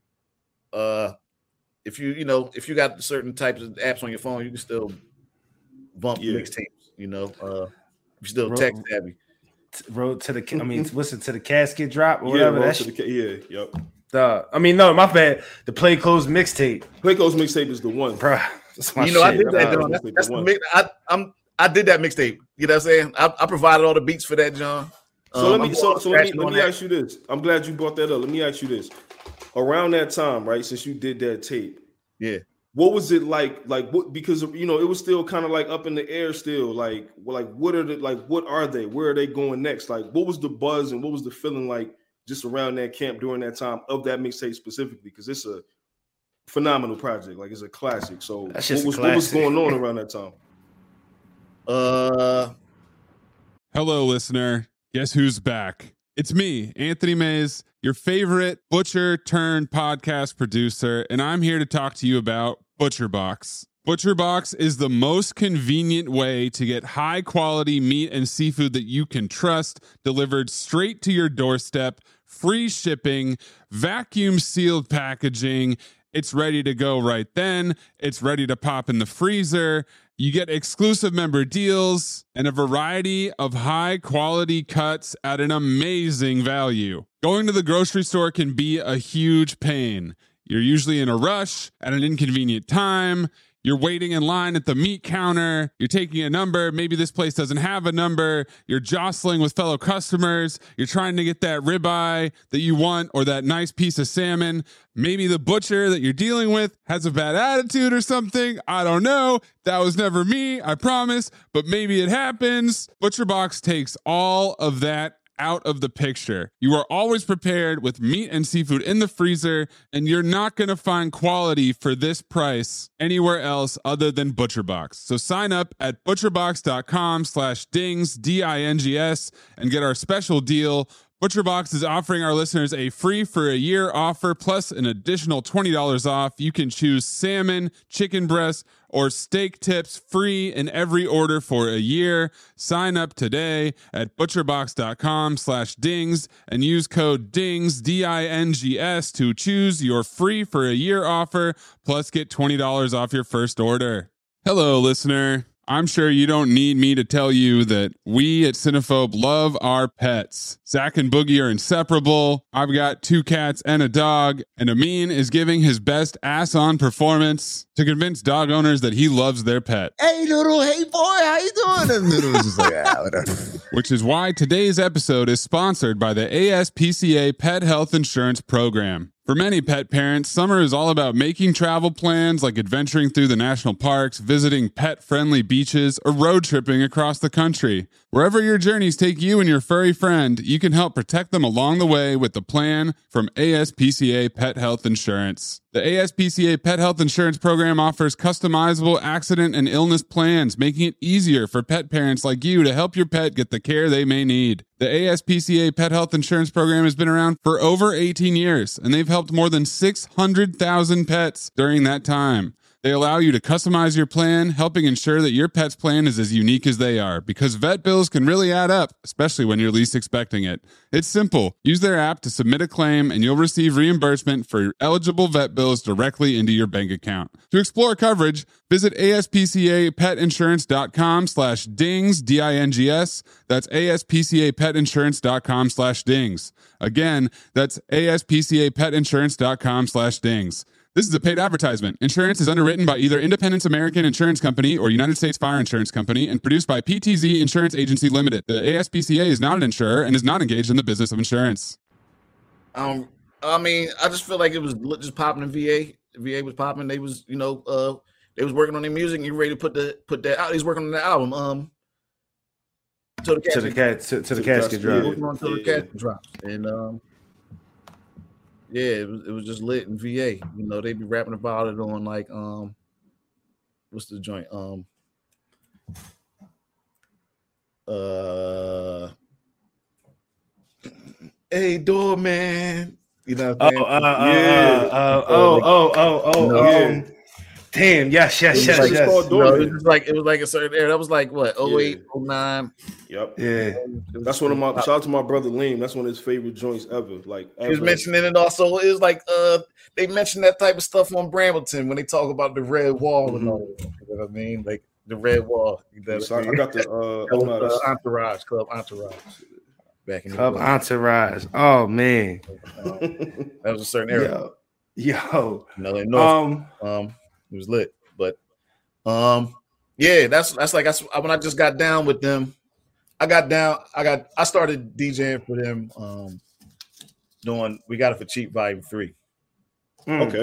uh if you you know if you got certain types of apps on your phone, you can still bump yeah. mixtapes. You know, uh, you're still tech savvy. Road to the. I mean, listen to the casket drop or yeah, whatever. That's the, yeah, yep. The, I mean, no, my bad. The Play Close mixtape. Play Close mixtape is the one, bro. You know, shit. I did that. John. That's, that's the, the I, I'm. I did that mixtape. You know what I'm saying? I, I provided all the beats for that, John. So um, let me. So, so let me. Let me ask you this. I'm glad you brought that up. Let me ask you this. Around that time, right? Since you did that tape, yeah. what was it like? Like what? Because you know, it was still kind of like up in the air. Still, like, like what are the like? What are they? Where are they going next? Like, what was the buzz and what was the feeling like just around that camp during that time of that mixtape specifically? Because it's a phenomenal project. Like, it's a classic. So, what was what was going on around that time? Uh, hello, listener. Guess who's back? It's me, Anthony Mays, your favorite butcher turned podcast producer, and I'm here to talk to you about ButcherBox. ButcherBox is the most convenient way to get high quality meat and seafood that you can trust delivered straight to your doorstep, free shipping, vacuum sealed packaging. It's ready to go right then. It's ready to pop in the freezer. You get exclusive member deals and a variety of high quality cuts at an amazing value. Going to the grocery store can be a huge pain. You're usually in a rush at an inconvenient time. You're waiting in line at the meat counter. You're taking a number. Maybe this place doesn't have a number. You're jostling with fellow customers. You're trying to get that ribeye that you want or that nice piece of salmon. Maybe the butcher that you're dealing with has a bad attitude or something. I don't know. That was never me, I promise. But maybe it happens. ButcherBox takes all of that out of the picture. You are always prepared with meat and seafood in the freezer, and you're not going to find quality for this price anywhere else other than ButcherBox. So sign up at butcherbox.com slash dings, D I N G S, and get our special deal. ButcherBox is offering our listeners a free for a year offer plus an additional twenty dollars off. You can choose salmon, chicken breast, or steak tips free in every order for a year. Sign up today at butcherbox.com slash dings and use code DINGS, D I N G S, to choose your free for a year offer plus get twenty dollars off your first order. Hello, listener. I'm sure you don't need me to tell you that we at Cinephobe love our pets. Zach and Boogie are inseparable. I've got two cats and a dog, and Amin is giving his best ass-on performance to convince dog owners that he loves their pet. Hey, Noodle. Hey, boy. How you doing? And Noodle was just like, ah, whatever. Which is why today's episode is sponsored by the A S P C A Pet Health Insurance Program. For many pet parents, summer is all about making travel plans like adventuring through the national parks, visiting pet-friendly beaches, or road tripping across the country. Wherever your journeys take you and your furry friend, you can help protect them along the way with the plan from A S P C A Pet Health Insurance. The A S P C A Pet Health Insurance Program offers customizable accident and illness plans, making it easier for pet parents like you to help your pet get the care they may need. The A S P C A Pet Health Insurance Program has been around for over eighteen years, and they've helped more than six hundred thousand pets during that time. They allow you to customize your plan, helping ensure that your pet's plan is as unique as they are, because vet bills can really add up, especially when you're least expecting it. It's simple. Use their app to submit a claim, and you'll receive reimbursement for eligible vet bills directly into your bank account. To explore coverage, visit aspcapetinsurance.com slash dings, D I N G S. That's aspcapetinsurance.com slash dings. Again, that's aspcapetinsurance.com slash dings. This is a paid advertisement. Insurance is underwritten by either Independence American Insurance Company or United States Fire Insurance Company and produced by P T Z Insurance Agency Limited. The A S P C A is not an insurer and is not engaged in the business of insurance. Um, I mean, I just feel like it was just popping in V A. V A was popping. They was, you know, uh, they was working on their music and you ready to put the put that out. He's working on the album. Um, to the to the cat to, to the casket drop. Working on till the casket drops. And um. Yeah, it was, it was just lit in V A. You know, they be rapping about it on like um, what's the joint? Um, uh, hey, doorman. You know, what I'm oh, uh, yeah. uh, uh, oh, oh, oh, oh, you know, um, yeah. Damn, yes, yes, yes, like, yes. You know, it was like it was like a certain era. That was like what, oh eight, Yeah. oh nine. Yep. Yeah. That's one of my shout out to my brother Liam. That's one of his favorite joints ever. Like He was ever. mentioning it also. It was like uh they mentioned that type of stuff on Brambleton when they talk about the red wall Mm-hmm. and all that. You know what I mean? Like the red wall. You know So what I, I I got the uh, That oh, was, no, uh, that's- Entourage, Club Entourage. Back in the Club day. Entourage. Oh man. Um, that was a certain era. Yo, yo. You know, in North, Um, um, it was lit. But um, yeah, that's that's like that's when I just got down with them. I got down. I got. I started DJing for them. Um, doing. We got it for cheap. Volume three. Okay.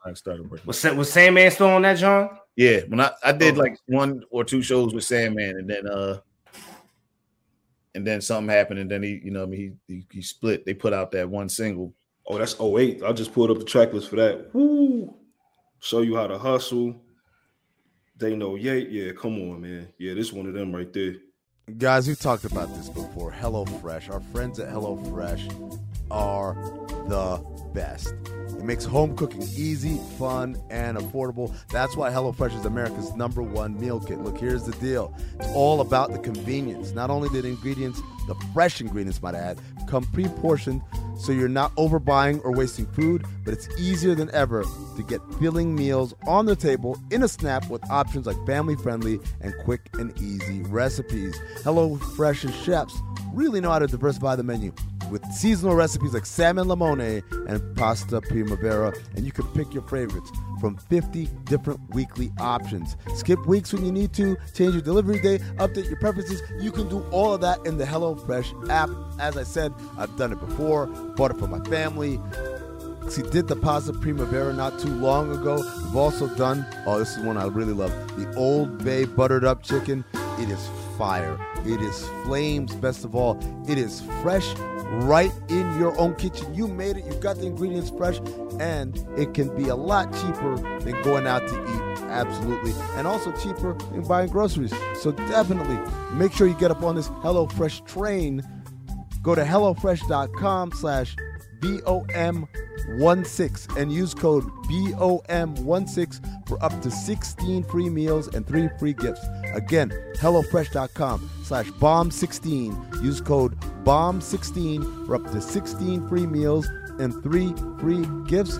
I started working. Was was Sandman still on that, John? Yeah, when I, I did oh. like one or two shows with Sandman, and then uh, and then something happened, and then he, you know, I mean, he, he he split. They put out that one single. Oh, that's oh eight. I just pulled up the track list for that. Woo! Show you how to hustle. They know, yeah, yeah. Come on, man. Yeah, this one of them right there. Guys, we've talked about this before. HelloFresh. Our friends at HelloFresh are the best. It makes home cooking easy, fun, and affordable. That's why HelloFresh is America's number one meal kit. Look, here's the deal. It's all about the convenience. Not only do the ingredients, the fresh ingredients, might I add, come pre-portioned so you're not overbuying or wasting food, but it's easier than ever to get filling meals on the table in a snap with options like family-friendly and quick and easy recipes. HelloFresh's chefs really know how to diversify the menu with seasonal recipes like salmon limone and pasta primavera, and you can pick your favorites from fifty different weekly options. Skip weeks when you need to, change your delivery day, update your preferences. You can do all of that in the HelloFresh app. As I said, I've done it before, bought it for my family. See, did the pasta primavera not too long ago. We've also done, oh, this is one I really love, the Old Bay buttered up chicken. It is fire. It is flames. Best of all, it is fresh right in your own kitchen. You made it. You've got the ingredients fresh, and it can be a lot cheaper than going out to eat. Absolutely. And also cheaper than buying groceries. So definitely make sure you get up on this HelloFresh train. Go to HelloFresh.com slash B O M one six and use code B O M one six for up to sixteen free meals and three free gifts. Again, HelloFresh.com slash bomb sixteen. Use code bomb sixteen for up to sixteen free meals and three free gifts.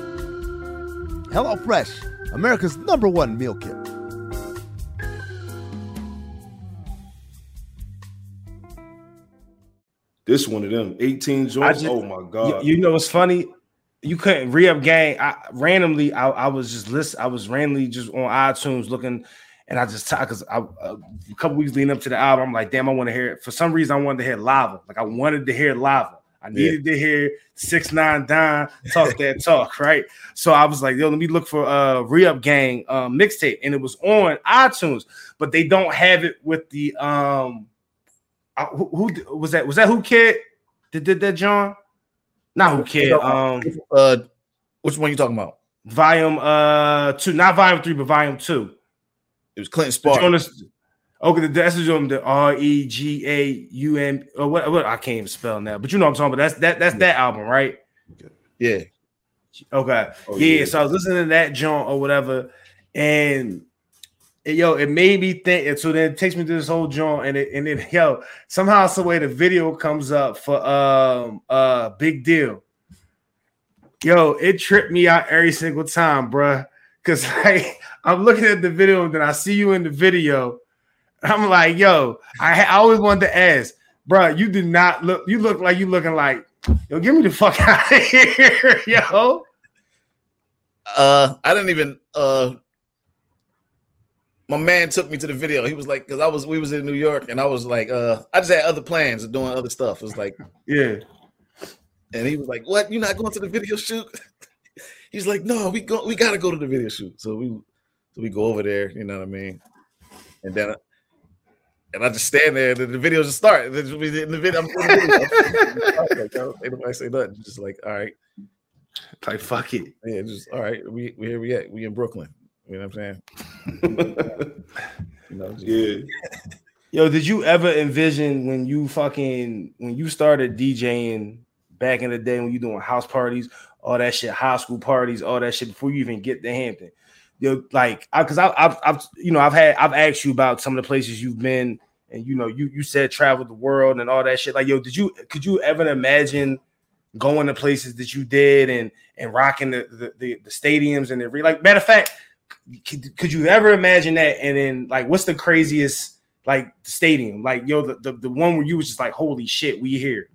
HelloFresh, America's number one meal kit. This one of them eighteen joints. Just, oh my god! You, you know what's funny? You couldn't re-up gang. I randomly, I, I was just list. I was randomly just on iTunes looking, and I just because I uh, a couple weeks leading up to the album, I'm like, damn, I want to hear it. For some reason, I wanted to hear Lava. Like I wanted to hear Lava. I needed yeah. to hear six nine Don talk that talk, right? So I was like, yo, let me look for uh re-up gang um, mixtape, and it was on iTunes, but they don't have it with the um. Uh, who, who was that? Was that Who Kid that did that, John? Not Who Kid. Um, uh, which one you talking about? Volume uh two, not volume three, but volume two. It was Clinton Spark. Jonas, okay, that's the R E G A U M. Or what, what? I can't even spell now, but you know what I'm talking about. That's that. That's that album, right? Yeah. Okay. Oh, yeah, yeah. So I was listening to that joint or whatever, and. Yo, it made me think, and so then it takes me to this whole joint, and it, and then yo, somehow, some way, the video comes up for um uh Big Deal. Yo, it tripped me out every single time, bruh. Cause like I'm looking at the video, and then I see you in the video. I'm like, yo, I, I always wanted to ask, bruh, you did not look, you look like you looking like, yo, get me the fuck out of here, yo. Uh, I didn't even uh. My man took me to the video. He was like, because I was, we was in New York, and I was like, uh, I just had other plans of doing other stuff. It was like, yeah. And he was like, "What? You're not going to the video shoot?" He's like, "No, we go, we gotta go to the video shoot." So we, so we go over there. You know what I mean? And then, I, and I just stand there, and the video just start. In the video, I'm like, oh, ain't nobody say nothing. Just like, all right, like fuck it. Yeah, just all right. We, we here we at. We in Brooklyn. You know what I'm saying? You know, just, yeah. Yo, did you ever envision when you fucking when you started DJing back in the day when you doing house parties, all that shit, high school parties, all that shit before you even get to Hampton? Yo, like, I, cause I, I've, I've, you know, I've had, I've asked you about some of the places you've been, and you know, you you said traveled the world and all that shit. Like, yo, did you, could you ever imagine going to places that you did and and rocking the the, the, the stadiums and every, like, matter of fact. Could, could you ever imagine that? And then, like, what's the craziest, like, stadium? Like, yo, the, the, the one where you was just like, holy shit, we here.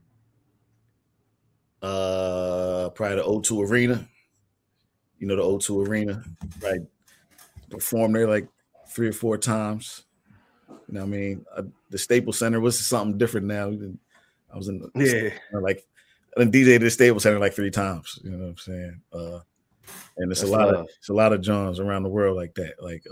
Uh, probably the O two Arena. You know the O two Arena, right? Performed there like three or four times. You know what I mean? Uh, the Staples Center was something different now. I was in the, yeah, like, I D J'd at the Staples Center like three times. You know what I'm saying? Uh, And it's That's a lot love. of it's a lot of Johns around the world like that. Like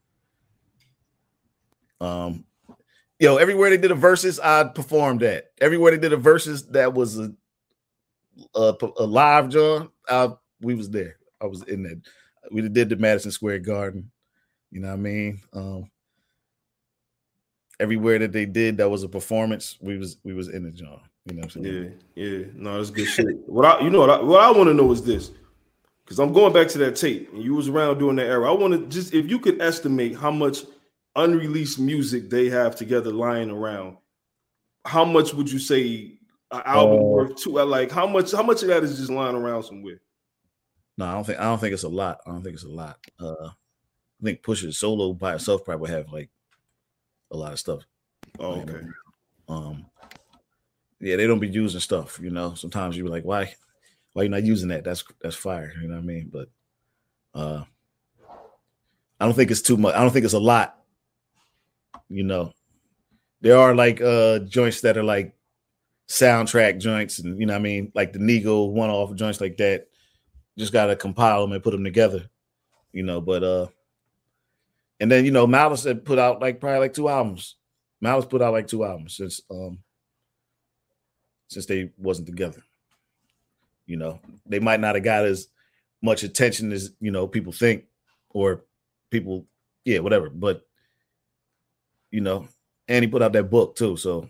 uh um yo, everywhere they did a versus, I performed at. Everywhere they did a versus that was a a, a live John, I, we was there. I was in that. We did the Madison Square Garden. You know what I mean? Um everywhere that they did that was a performance, we was we was in the John. You know what I'm saying? Yeah, yeah. No, that's good shit. What I you know what I, what I want to know is this. Because I'm going back to that tape, and you was around during that era. I want to just, if you could estimate how much unreleased music they have together lying around, how much would you say an album uh, worth? To like how much? How much of that is just lying around somewhere? No, I don't think. I don't think it's a lot. I don't think it's a lot. Uh, I think Pusha solo by itself probably would have like a lot of stuff. Oh, okay. Um, yeah, they don't be using stuff. You know, sometimes you be like, why? Why you not using that? That's that's fire. You know what I mean? But uh, I don't think it's too much. I don't think it's a lot. You know, there are like uh, joints that are like soundtrack joints, and you know what I mean, like the Nego one-off joints like that. Just gotta compile them and put them together. You know, but uh, and then you know, Malice had put out like probably like two albums. Malice put out like two albums since um since they wasn't together. You know, they might not have got as much attention as, you know, people think or people, yeah, whatever. But, you know, and he put out that book too. So,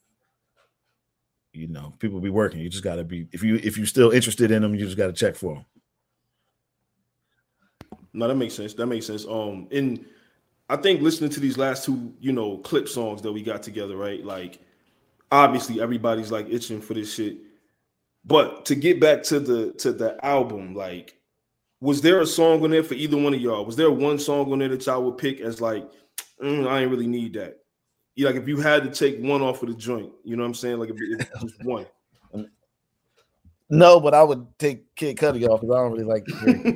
you know, people be working. You just got to be, if you, if you're still interested in them, you just got to check for them. No, that makes sense. That makes sense. Um, and I think listening to these last two, you know, clip songs that we got together, right? Like, obviously everybody's like itching for this shit. But to get back to the to the album, like, was there a song on there for either one of y'all? Was there one song on there that y'all would pick as like, mm, I ain't really need that? Yeah, like if you had to take one off of the joint, you know what I'm saying? Like if, if just one. No, but I would take Kid Cudi off because I don't really like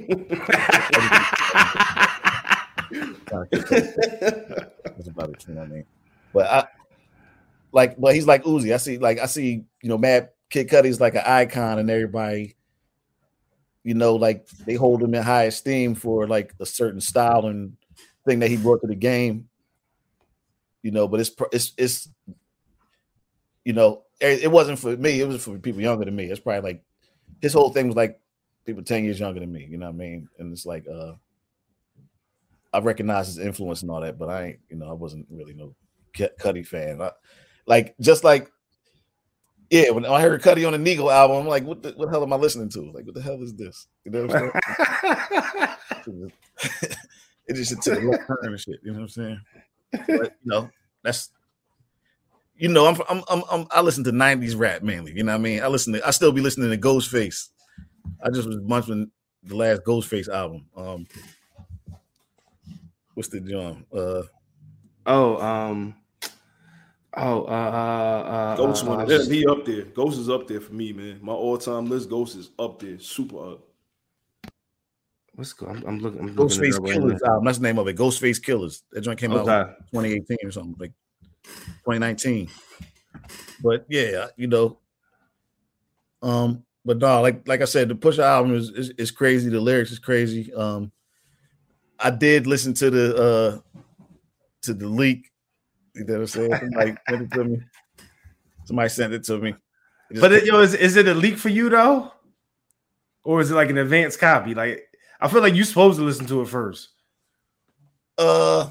That's about it, you know what I mean? But I like, but he's like Uzi. I see, like, I see, you know, Mad Kid Cudi's like an icon, and everybody, you know, like they hold him in high esteem for like a certain style and thing that he brought to the game. You know, but it's it's it's you know, it wasn't for me. It was for people younger than me. It's probably like his whole thing was like people ten years younger than me. You know what I mean? And it's like uh, I recognize his influence and all that, but I ain't, you know, I wasn't really no Cudi fan. I, like just like. Yeah, when I heard Cudi on the Nego album, I'm like, what the, what the hell am I listening to? Like, what the hell is this? You know what I'm saying? It just took a left turn and shit. You know what I'm saying? But, you know, that's, you know, I'm, I'm, I'm, I'm, I listen to nineties rap mainly. You know what I mean? I listen to, I still be listening to Ghostface. I just was munching the last Ghostface album. Um, what's the John? Uh, oh, um. Oh, uh, uh, Ghost uh, one. uh, Yeah, he up there. Ghost is up there for me, man. My all-time list, Ghost is up there, super up. What's cool? I'm, I'm looking. I'm Ghostface looking Killers right album. That's the name of it. Ghostface Killers. That joint came okay. out in twenty eighteen or something, like twenty nineteen. But yeah, you know, um, but no, like like I said, the Pusha album is, is is crazy. The lyrics is crazy. Um, I did listen to the uh to the leak. You know what I'm saying? Somebody sent it to me. Somebody sent it to me. It but it, yo, is, is it a leak for you though, or is it like an advanced copy? Like I feel like you're supposed to listen to it first. Uh,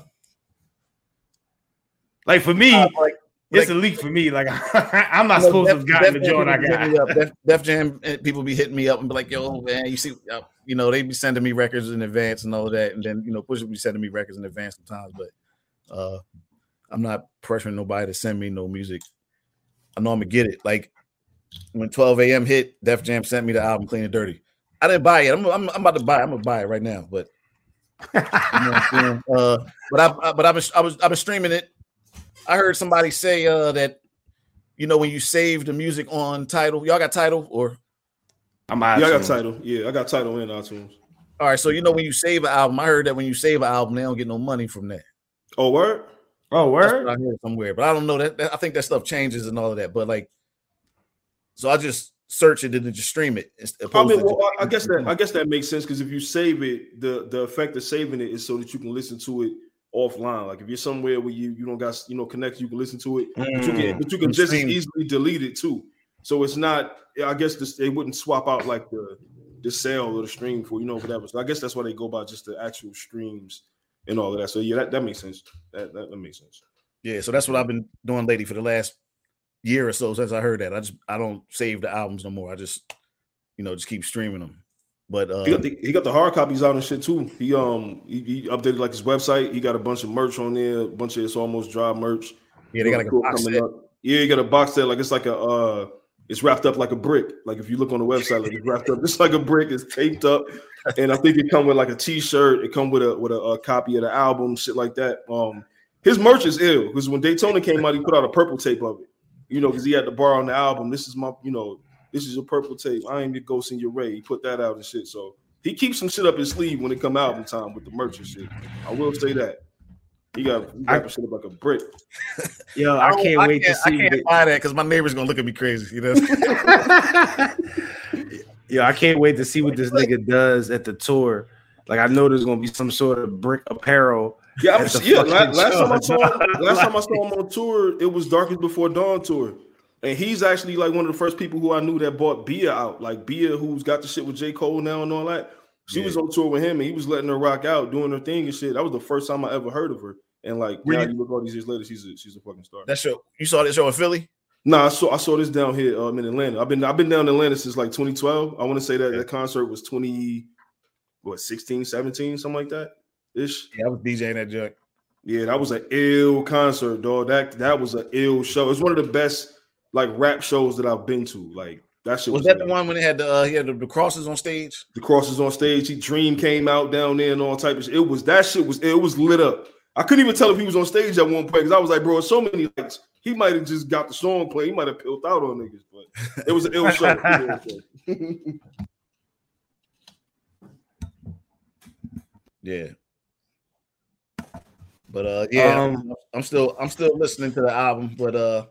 like for me, uh, like, it's like, a leak for me. Like I'm not supposed Def, to have gotten Def the joint I got. Def, Def Jam people be hitting me up and be like, "Yo, man, you see, you know, they be sending me records in advance and all of that, and then you know, Pusha be sending me records in advance sometimes, but uh." I'm not pressuring nobody to send me no music. I know I'm gonna get it. Like when twelve a.m. hit, Def Jam sent me the album Clean and Dirty. I didn't buy it. I'm, I'm, I'm about to buy it. I'm gonna buy it right now. But you know uh, but I but I was I was I was streaming it. I heard somebody say uh, that you know when you save the music on Tidal, y'all got Tidal or I'm yeah, I got Tidal. Yeah, I got Tidal in iTunes. All right, so you know when you save an album, I heard that when you save an album, they don't get no money from that. Oh, word. Oh, word! I heard somewhere, but I don't know that, that. I think that stuff changes and all of that. But like, so I just search it and then just stream it. I mean, well, I guess that I guess that makes sense because if you save it, the the effect of saving it is so that you can listen to it offline. Like if you're somewhere where you you don't got you know connect, you can listen to it, mm, but you can but you can just as easily delete it too. So it's not. I guess this, they wouldn't swap out like the the sale or the stream for you know whatever. So I guess that's why they go by just the actual streams and all of that. So yeah, that, that makes sense. That, that that makes sense. Yeah, so that's what I've been doing lately for the last year or so since I heard that. I just I don't save the albums no more. I just you know just keep streaming them. But uh, he, got the, he got the hard copies out and shit too. He um he, he updated like his website. He got a bunch of merch on there, a bunch of It's Almost Dry merch. Yeah, they got like a box set. Yeah, he got a box set. Like it's like a uh, it's wrapped up like a brick. Like if you look on the website, like it's wrapped up just like a brick. It's taped up, and I think it come with like a T-shirt. It come with a with a, a copy of the album, shit like that. Um, his merch is ill because when Daytona came out, he put out a purple tape of it. You know, because he had to borrow on the album. This is my, you know, this is your purple tape. I ain't your ghost in your Ray. He put that out and shit. So he keeps some shit up his sleeve when it come album time with the merch and shit. I will say that. He got, he got I, shit up like a brick. Yo, I, I can't I wait can't, to see. I can't it. buy that because my neighbor's gonna look at me crazy. You know. Yo, I can't wait to see what this nigga does at the tour. Like I know there's gonna be some sort of brick apparel. Yeah, I was, yeah. Last, last time I saw him, last time I saw him on tour, it was Darkest Before Dawn tour, and he's actually like one of the first people who I knew that bought Bia out. Like Bia, who's got the shit with J. Cole now and all that. She yeah. was on tour with him, and he was letting her rock out, doing her thing and shit. That was the first time I ever heard of her. And like, now you look all these years later, she's a she's a fucking star. That show you saw this show in Philly? No, nah, I saw I saw this down here um, in Atlanta. I've been I've been down in Atlanta since like twenty twelve. I want to say that yeah. the concert was twenty, what sixteen, seventeen, something like that ish. Yeah, I was DJing that joint. Yeah, that was an ill concert, dog. That that was an ill show. It was one of the best like rap shows that I've been to. Like that shit was, was that the one when they had the uh, he had the, the crosses on stage? The crosses on stage. He Dream came out down there and all type of shit. It was that shit was it was lit up. I couldn't even tell if he was on stage at one point because I was like, bro, so many lights. He might have just got the song play. He might have peeled out on niggas, but it was an ill show. Yeah. But uh yeah, um, I'm still I'm still listening to the album, but uh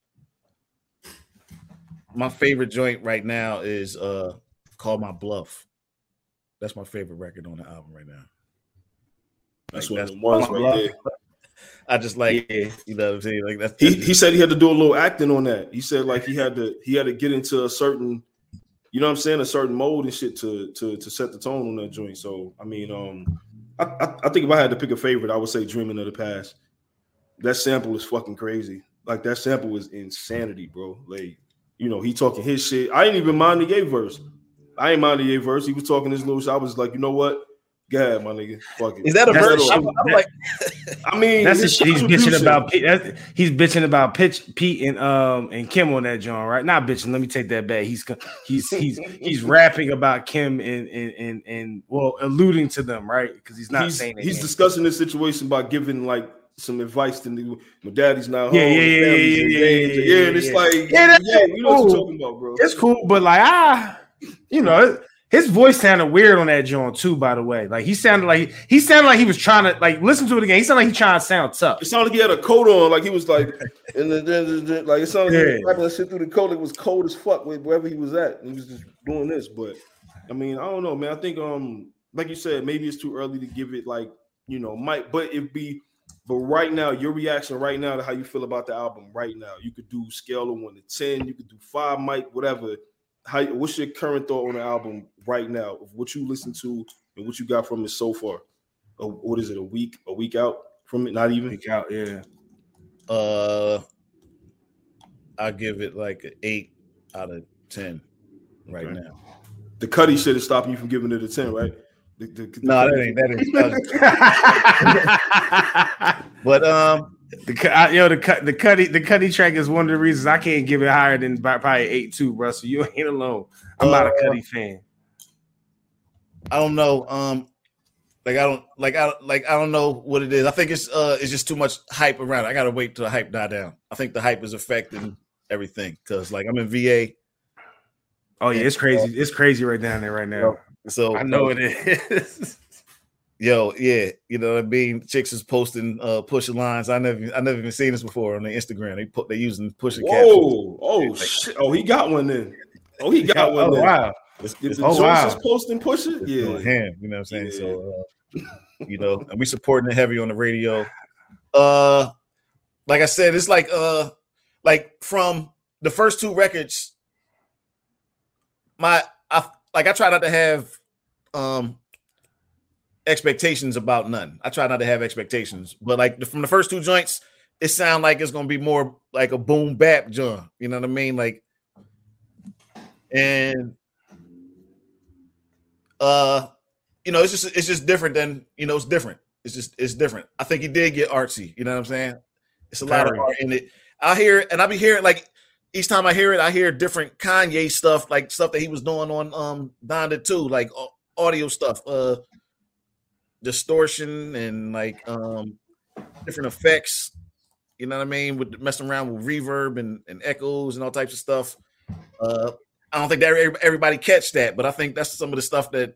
my favorite joint right now is uh Call My Bluff. That's my favorite record on the album right now. That's like, one that's of the ones right there. I just like it, you know what I'm saying? Like that's he, he said he had to do a little acting on that. He said like he had to he had to get into a certain, you know what I'm saying, a certain mode and shit to to to set the tone on that joint. So I mean, um, I, I, I think if I had to pick a favorite, I would say Dreaming of the Past. That sample is fucking crazy. Like that sample is insanity, bro. Like, you know, he talking his shit. I ain't even mind the Ye verse. I ain't mind the Ye verse. He was talking his little shit. I was like, you know what? Go ahead, my nigga. Fuck it. Is that a that's verse? I'm, I'm like, I mean, that's the shit he's bitching about. That's, he's bitching about pitch, Pete and um and Kim on that joint, right? Not bitching. Let me take that back. He's he's he's he's rapping about Kim and and and, and well, alluding to them, right? Because he's not he's, saying it. He's discussing this situation by giving like some advice to the, my daddy's not home. Yeah, yeah, yeah, yeah, yeah, yeah, yeah, yeah. And it's yeah. like, yeah, yeah, you know cool. what you're talking about, bro. It's cool, but like ah, you know. His voice sounded weird on that joint too, by the way. Like he sounded like he sounded like he was trying to like listen to it again. He sounded like he trying to sound tough. It sounded like he had a coat on, like he was like, and then like it sounded like yeah. he was rapping that shit through the coat. It was cold as fuck with wherever he was at. He was just doing this, but I mean, I don't know, man. I think um, like you said, maybe it's too early to give it like you know, might, but it be. But right now, your reaction right now to how you feel about the album right now, you could do scale of one to ten, you could do five, Mike, whatever. How what's your current thought on the album right now of what you listen to and what you got from it so far? Uh, what is it? A week, a week out from it? Not even week out, yeah. Uh, I give it like an eight out of ten right okay. now. The Cuddy shit is stopping you from giving it a ten, right? The, the, the no, that ain't that ain't. But um. The I, yo the cut the Cuddy the Cuddy track is one of the reasons I can't give it higher than probably eight two, bro. So you ain't alone. I'm uh, not a Cuddy fan. I don't know. Um, like I don't like I like I don't know what it is. I think it's uh it's just too much hype around it. I gotta wait till the hype die down. I think the hype is affecting everything because like I'm in V A. Oh yeah, it's crazy. It's crazy right down there right now. So I know it is. Yo, yeah, you know what I mean. Chicks is posting uh pushing lines. I never, I never even seen this before on their Instagram. They put, they using pushing. Whoa, oh like, shit! Oh, he got one then. Oh, he got one. Oh there. wow! If the oh, Jones wow. is posting, push it. It's Yeah, doing him. You know what I'm saying? Yeah. So, uh, you know, and we supporting it heavy on the radio. Uh, like I said, it's like uh, like from the first two records, my I like I try not to have um expectations about none. I try not to have expectations, but like from the first two joints, it sounds like it's gonna be more like a boom bap joint. You know what I mean? Like, and uh, you know, it's just it's just different than you know, it's different. It's just it's different. I think he did get artsy. You know what I'm saying? It's a lot of art in it. I hear it, and I be hearing like each time I hear it, I hear different Kanye stuff, like stuff that he was doing on um Donda too, like audio stuff, uh, distortion and like um different effects. You know what I mean? With messing around with reverb and, and echoes and all types of stuff. Uh, I don't think that everybody catch that, but I think that's some of the stuff that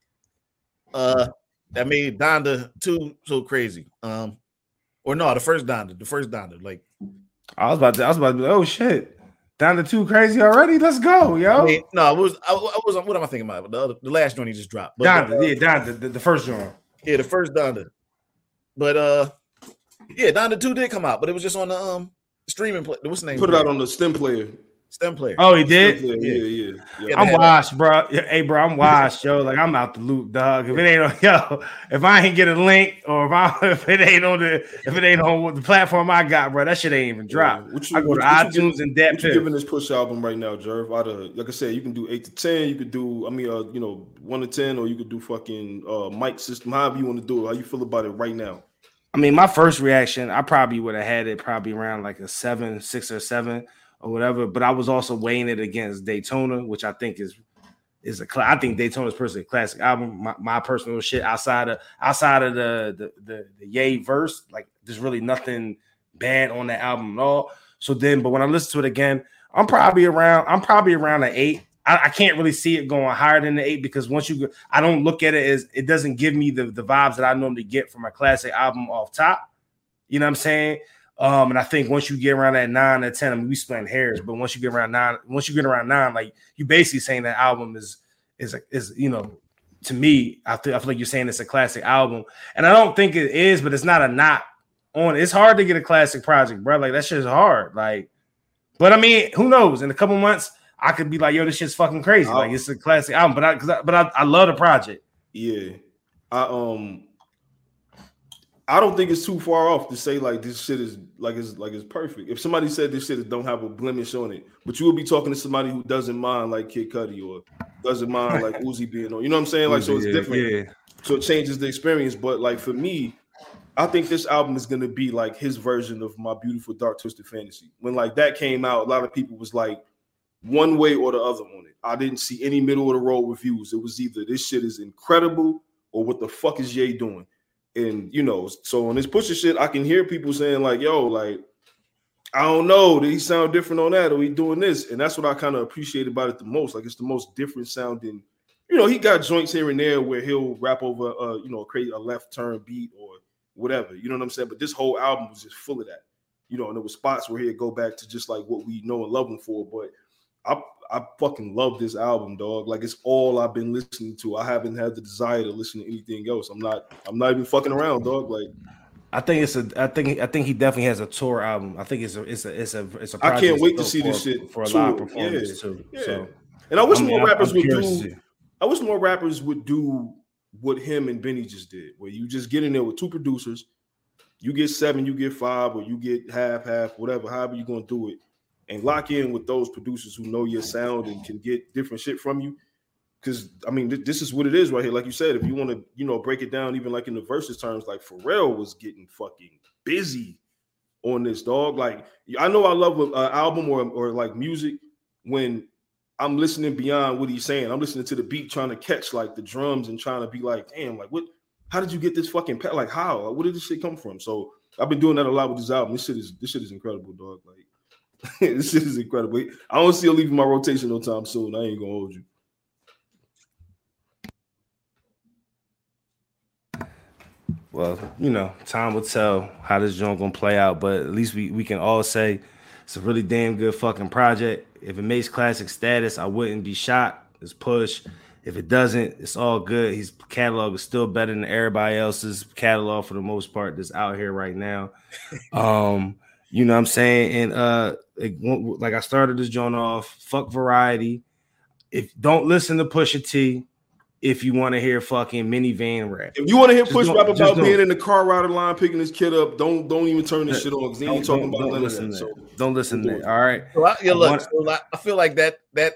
uh that made Donda two so crazy. Um, or no, the first Donda, the first Donda, like. I was about to, I was about to be like, oh shit, down to two crazy already. Let's go, yo. I mean, no, it was, I, I was, what am I thinking about? The other, the last joint he just dropped. But, Donda, uh, yeah, Donda, the, the first joint. Yeah, the first Donda. But uh, yeah, Donda two did come out, but it was just on the um streaming play. What's the name? Put it out on the stem player. Stem player. Oh, he did. Player. Yeah, yeah, yeah. yeah. I'm washed, bro. Hey, bro, I'm washed, yo. Like I'm out the loop, dog. If it ain't on, yo, if I ain't get a link, or if I if it ain't on the if it ain't on the platform I got, bro, that shit ain't even dropped. Yeah. You, I go what, to what iTunes give, and that. What you giving this push album right now, Jerv? Out of like I said, you can do eight to ten. You could do, I mean, uh, you know, one to ten, or you could do fucking uh mic system. However you want to do it. How you feel about it right now? I mean, my first reaction, I probably would have had it probably around like a seven, six or seven. Or whatever, but I was also weighing it against Daytona, which I think is is a cl- I think Daytona's personally a classic album. My, my personal shit outside of outside of the the the, the Ye verse, like there's really nothing bad on that album at all. So then, but when I listen to it again, I'm probably around I'm probably around an eight. I, I can't really see it going higher than the eight because once you go, I don't look at it as it doesn't give me the the vibes that I normally get from a classic album off top. You know what I'm saying? Um, and I think once you get around that nine or ten, I mean, we splitting hairs, but once you get around nine, once you get around nine, like you basically saying that album is is is you know, to me, I feel I feel like you're saying it's a classic album, and I don't think it is, but it's not a not on. It's hard to get a classic project, bro. Like that shit is hard. Like, but I mean, who knows? In a couple months, I could be like, yo, this shit's fucking crazy. Like it's a classic album, but I, cause I but I, I love the project. Yeah, I um. I don't think it's too far off to say like this shit is like it's like it's perfect. If somebody said this shit don't have a blemish on it, but you would be talking to somebody who doesn't mind like Kid Cudi or doesn't mind like Uzi being on, you know what I'm saying? Like so it's yeah, different. Yeah. So it changes the experience. But like for me, I think this album is gonna be like his version of My Beautiful Dark Twisted Fantasy. When like that came out, a lot of people was like one way or the other on it. I didn't see any middle of the road reviews. It was either this shit is incredible or what the fuck is Ye doing? And you know, so on this Pusha shit, I can hear people saying like, "Yo, like, I don't know, did he sound different on that, or he doing this?" And that's what I kind of appreciate about it the most. Like, it's the most different sounding. You know, he got joints here and there where he'll rap over, uh, you know, create a left turn beat or whatever. You know what I'm saying? But this whole album was just full of that. You know, and there was spots where he'd go back to just like what we know and love him for. But I, I fucking love this album, dog. Like it's all I've been listening to. I haven't had the desire to listen to anything else. I'm not. I'm not even fucking around, dog. Like I think it's a. I think. I think he definitely has a tour album. I think it's a. It's a. It's a. It's a I can't wait to for, see this shit for a tour. live performance yeah. too. Yeah. So, and I wish I mean, more rappers I'm would curious do. I wish more rappers would do what him and Benny just did, where you just get in there with two producers. You get seven, you get five, or you get half, half, whatever. However you're gonna do it. And lock in with those producers who know your sound and can get different shit from you. Because, I mean, th- this is what it is right here. Like you said, if you want to, you know, break it down even like in the verses terms, like Pharrell was getting fucking busy on this, dog. Like, I know I love an album or, or like music when I'm listening beyond what he's saying. I'm listening to the beat, trying to catch like the drums and trying to be like, damn, like what, how did you get this fucking pet? Like how? Like, where did this shit come from? So I've been doing that a lot with this album. This shit is, this shit is incredible, dog. Like, this shit is incredible. I don't see it leaving my rotation no time soon. I ain't gonna hold you. well, you know, time will tell how this joint gonna play out, but at least we, we can all say it's a really damn good fucking project. If it makes classic status, I wouldn't be shocked. It's Push. If it doesn't, it's all good. His catalog is still better than everybody else's catalog for the most part that's out here right now. um, you know what I'm saying? And uh, like, like I started this joint off, fuck variety. If don't listen to Pusha T if you want to hear fucking minivan rap. If you want to hear Just Push don't- rap just about don't. being in the car rider line, picking his kid up, don't don't even turn this shit on because he ain't Don't- talking don't- about don't none of listen that. to So that. Don't listen to do that. it. All right. So I, yeah, I look, want- so I, I feel like that that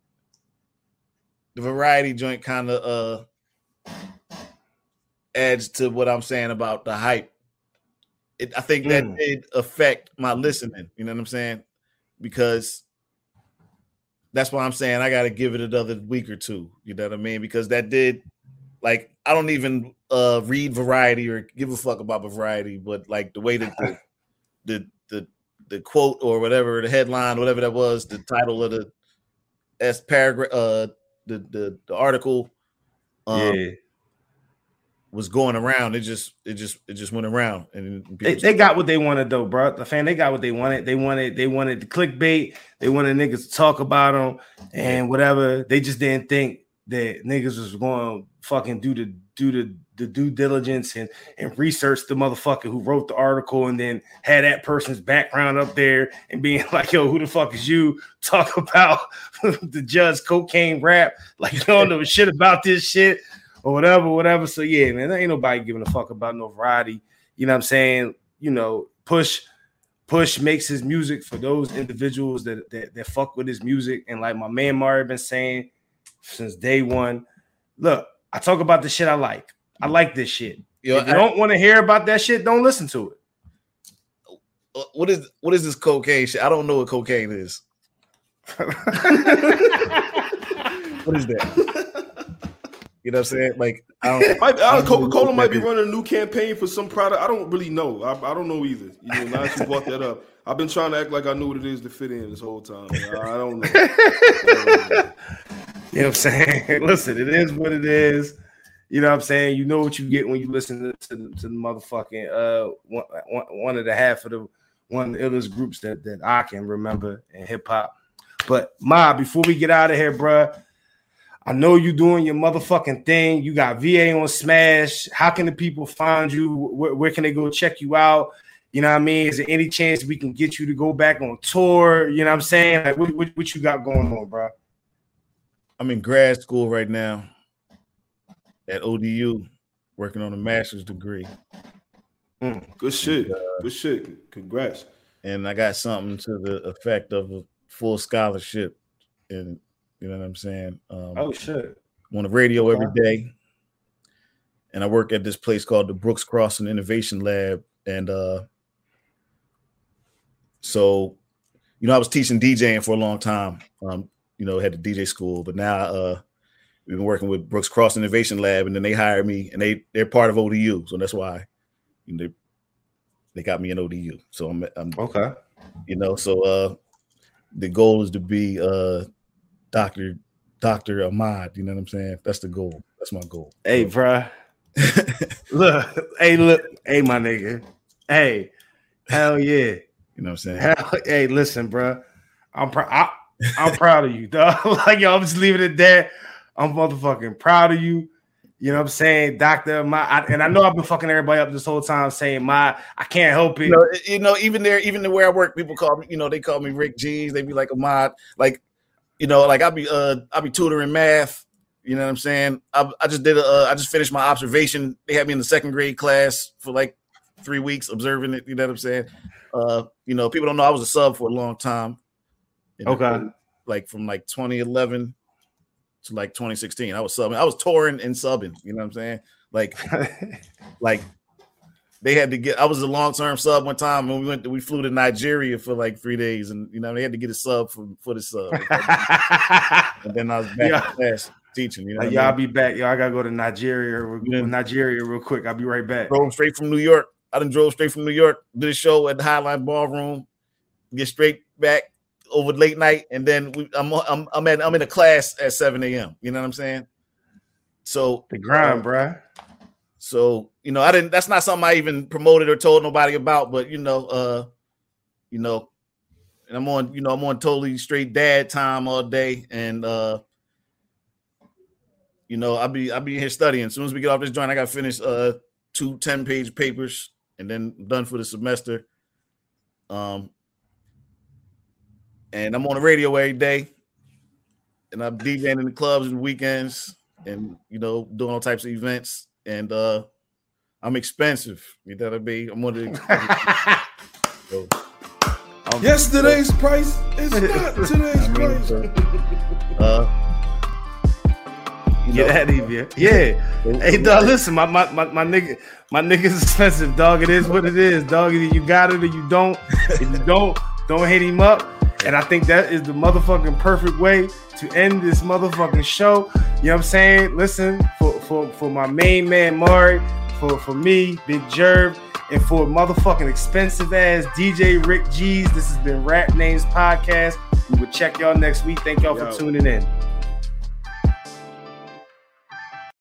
the variety joint kind of uh adds to what I'm saying about the hype. It, I think that Mm. did affect my listening. You know what I'm saying? Because that's why I'm saying I got to give it another week or two. You know what I mean? Because that did, like, I don't even uh read variety or give a fuck about variety, but like the way that the the the the quote or whatever, the headline, whatever that was, the title of the S paragraph, uh, the the the article, um, Yeah. was going around. It just it just it just went around, and They, people- they got what they wanted though, bro. The fan, they got what they wanted. They wanted, they wanted the clickbait. They wanted niggas to talk about them and whatever. They just didn't think that niggas was going to fucking do the do the, the due diligence and and research the motherfucker who wrote the article and then had that person's background up there and being like, yo, who the fuck is you? Talk about the Judge cocaine rap like you don't know shit about this shit. Or whatever, whatever. So yeah, man, there ain't nobody giving a fuck about no variety. You know what I'm saying? You know, Push, Push makes his music for those individuals that that, that fuck with his music. And like my man Mario been saying since day one, look, I talk about the shit I like. I like this shit. Yo, if you I- don't want to hear about that shit, don't listen to it. what is what is this cocaine shit? I don't know what cocaine is. What is that? You know what I'm saying? Like, I don't. Might, I don't, know Coca-Cola what might that be is. running a new campaign for some product. I don't really know. I, I don't know either. You know, now that you brought that up, I've been trying to act like I knew what it is to fit in this whole time. I, I don't know. I don't know. You know what I'm saying? Listen, it is what it is. You know what I'm saying? You know what you get when you listen to, to, to the motherfucking uh one, one, one of the half of the one of the illest groups that, that I can remember in hip hop. But Ma, before we get out of here, bruh, I know you doing your motherfucking thing. You got V A on Smash. How can the people find you? Where, where can they go check you out? You know what I mean? Is there any chance we can get you to go back on tour? You know what I'm saying? Like, what, what, what you got going on, bro? I'm in grad school right now at O D U, working on a master's degree. Mm. Good shit. Good shit. Congrats. And I got something to the effect of a full scholarship. And you know what I'm saying? Um, Oh, shit. I'm on the radio Okay. every day. And I work at this place called the Brooks Crossing Innovation Lab. And uh, so, you know, I was teaching DJing for a long time. Um, you know, had the D J school, but now uh, we've been working with Brooks Crossing Innovation Lab, and then they hired me, and they they're part of O D U, so that's why you know, they they got me in O D U. So I'm, I'm Okay. you know, so uh, the goal is to be uh, Doctor Doctor Ahmad. You know what I'm saying? That's the goal. That's my goal. Hey, bruh. Look, hey, look, hey, my nigga. Hey, hell yeah. You know what I'm saying? Hell, hey, listen, bruh. I'm proud. I, I'm proud of you, dog. Like, yo, I'm just leaving it there. I'm motherfucking proud of you. You know what I'm saying, Doctor My, I, and I know I've been fucking everybody up this whole time saying my, I can't help it. You know, you know, even there, even where I work, people call me, you know, they call me Rick G's. They be like Ahmad, like, you know, like I'll be, uh, I'll be tutoring math. You know what I'm saying? I, I just did a, uh, I just finished my observation. They had me in the second grade class for like three weeks observing it. You know what I'm saying? Uh, you know, people don't know I was a sub for a long time. And Okay. Like from like twenty eleven to like twenty sixteen, I was subbing. I was touring and subbing. You know what I'm saying? Like, like they had to get. I was a long term sub one time when we went. To, we flew to Nigeria for like three days, and you know they had to get a sub for for the sub. And then I was back Yeah. in class teaching. You know, Like, what y'all I mean? be back. Yo, I gotta go to Nigeria, real- Yeah. Nigeria real quick. I'll be right back. Drove straight from New York. I done drove straight from New York. Did a show at the Highline Ballroom. Get straight back over late night, and then we, I'm I'm I'm at I'm in a class at seven a.m. You know what I'm saying? So The grind, uh, bruh. So, you know, I didn't, that's not something I even promoted or told nobody about, but you know, uh, you know, and I'm on, you know, I'm on totally straight dad time all day, and uh, you know, I'll be I'll be here studying. As soon as we get off this joint, I got to finish uh two ten-page papers, and then I'm done for the semester. Um, and I'm on the radio every day, and I'm DJing in the clubs and weekends, and you know, doing all types of events, and uh, I'm expensive. You know what I mean? I'm one of the. so, um, Yesterday's price is not today's I mean, price. so, uh, you Get know, out of here. Yeah. Hey, dog, listen, my, my my my nigga, my nigga's expensive, dog. It is what it is, dog. Either you got it or you don't. If you don't, don't hit him up. And I think that is the motherfucking perfect way to end this motherfucking show. You know what I'm saying? Listen, for for, for my main man, Mari, for, for me, Big Jerv, and for motherfucking expensive ass D J Rick G's, this has been Rap Names Podcast. We will check y'all next week. Thank y'all Yo. for tuning in.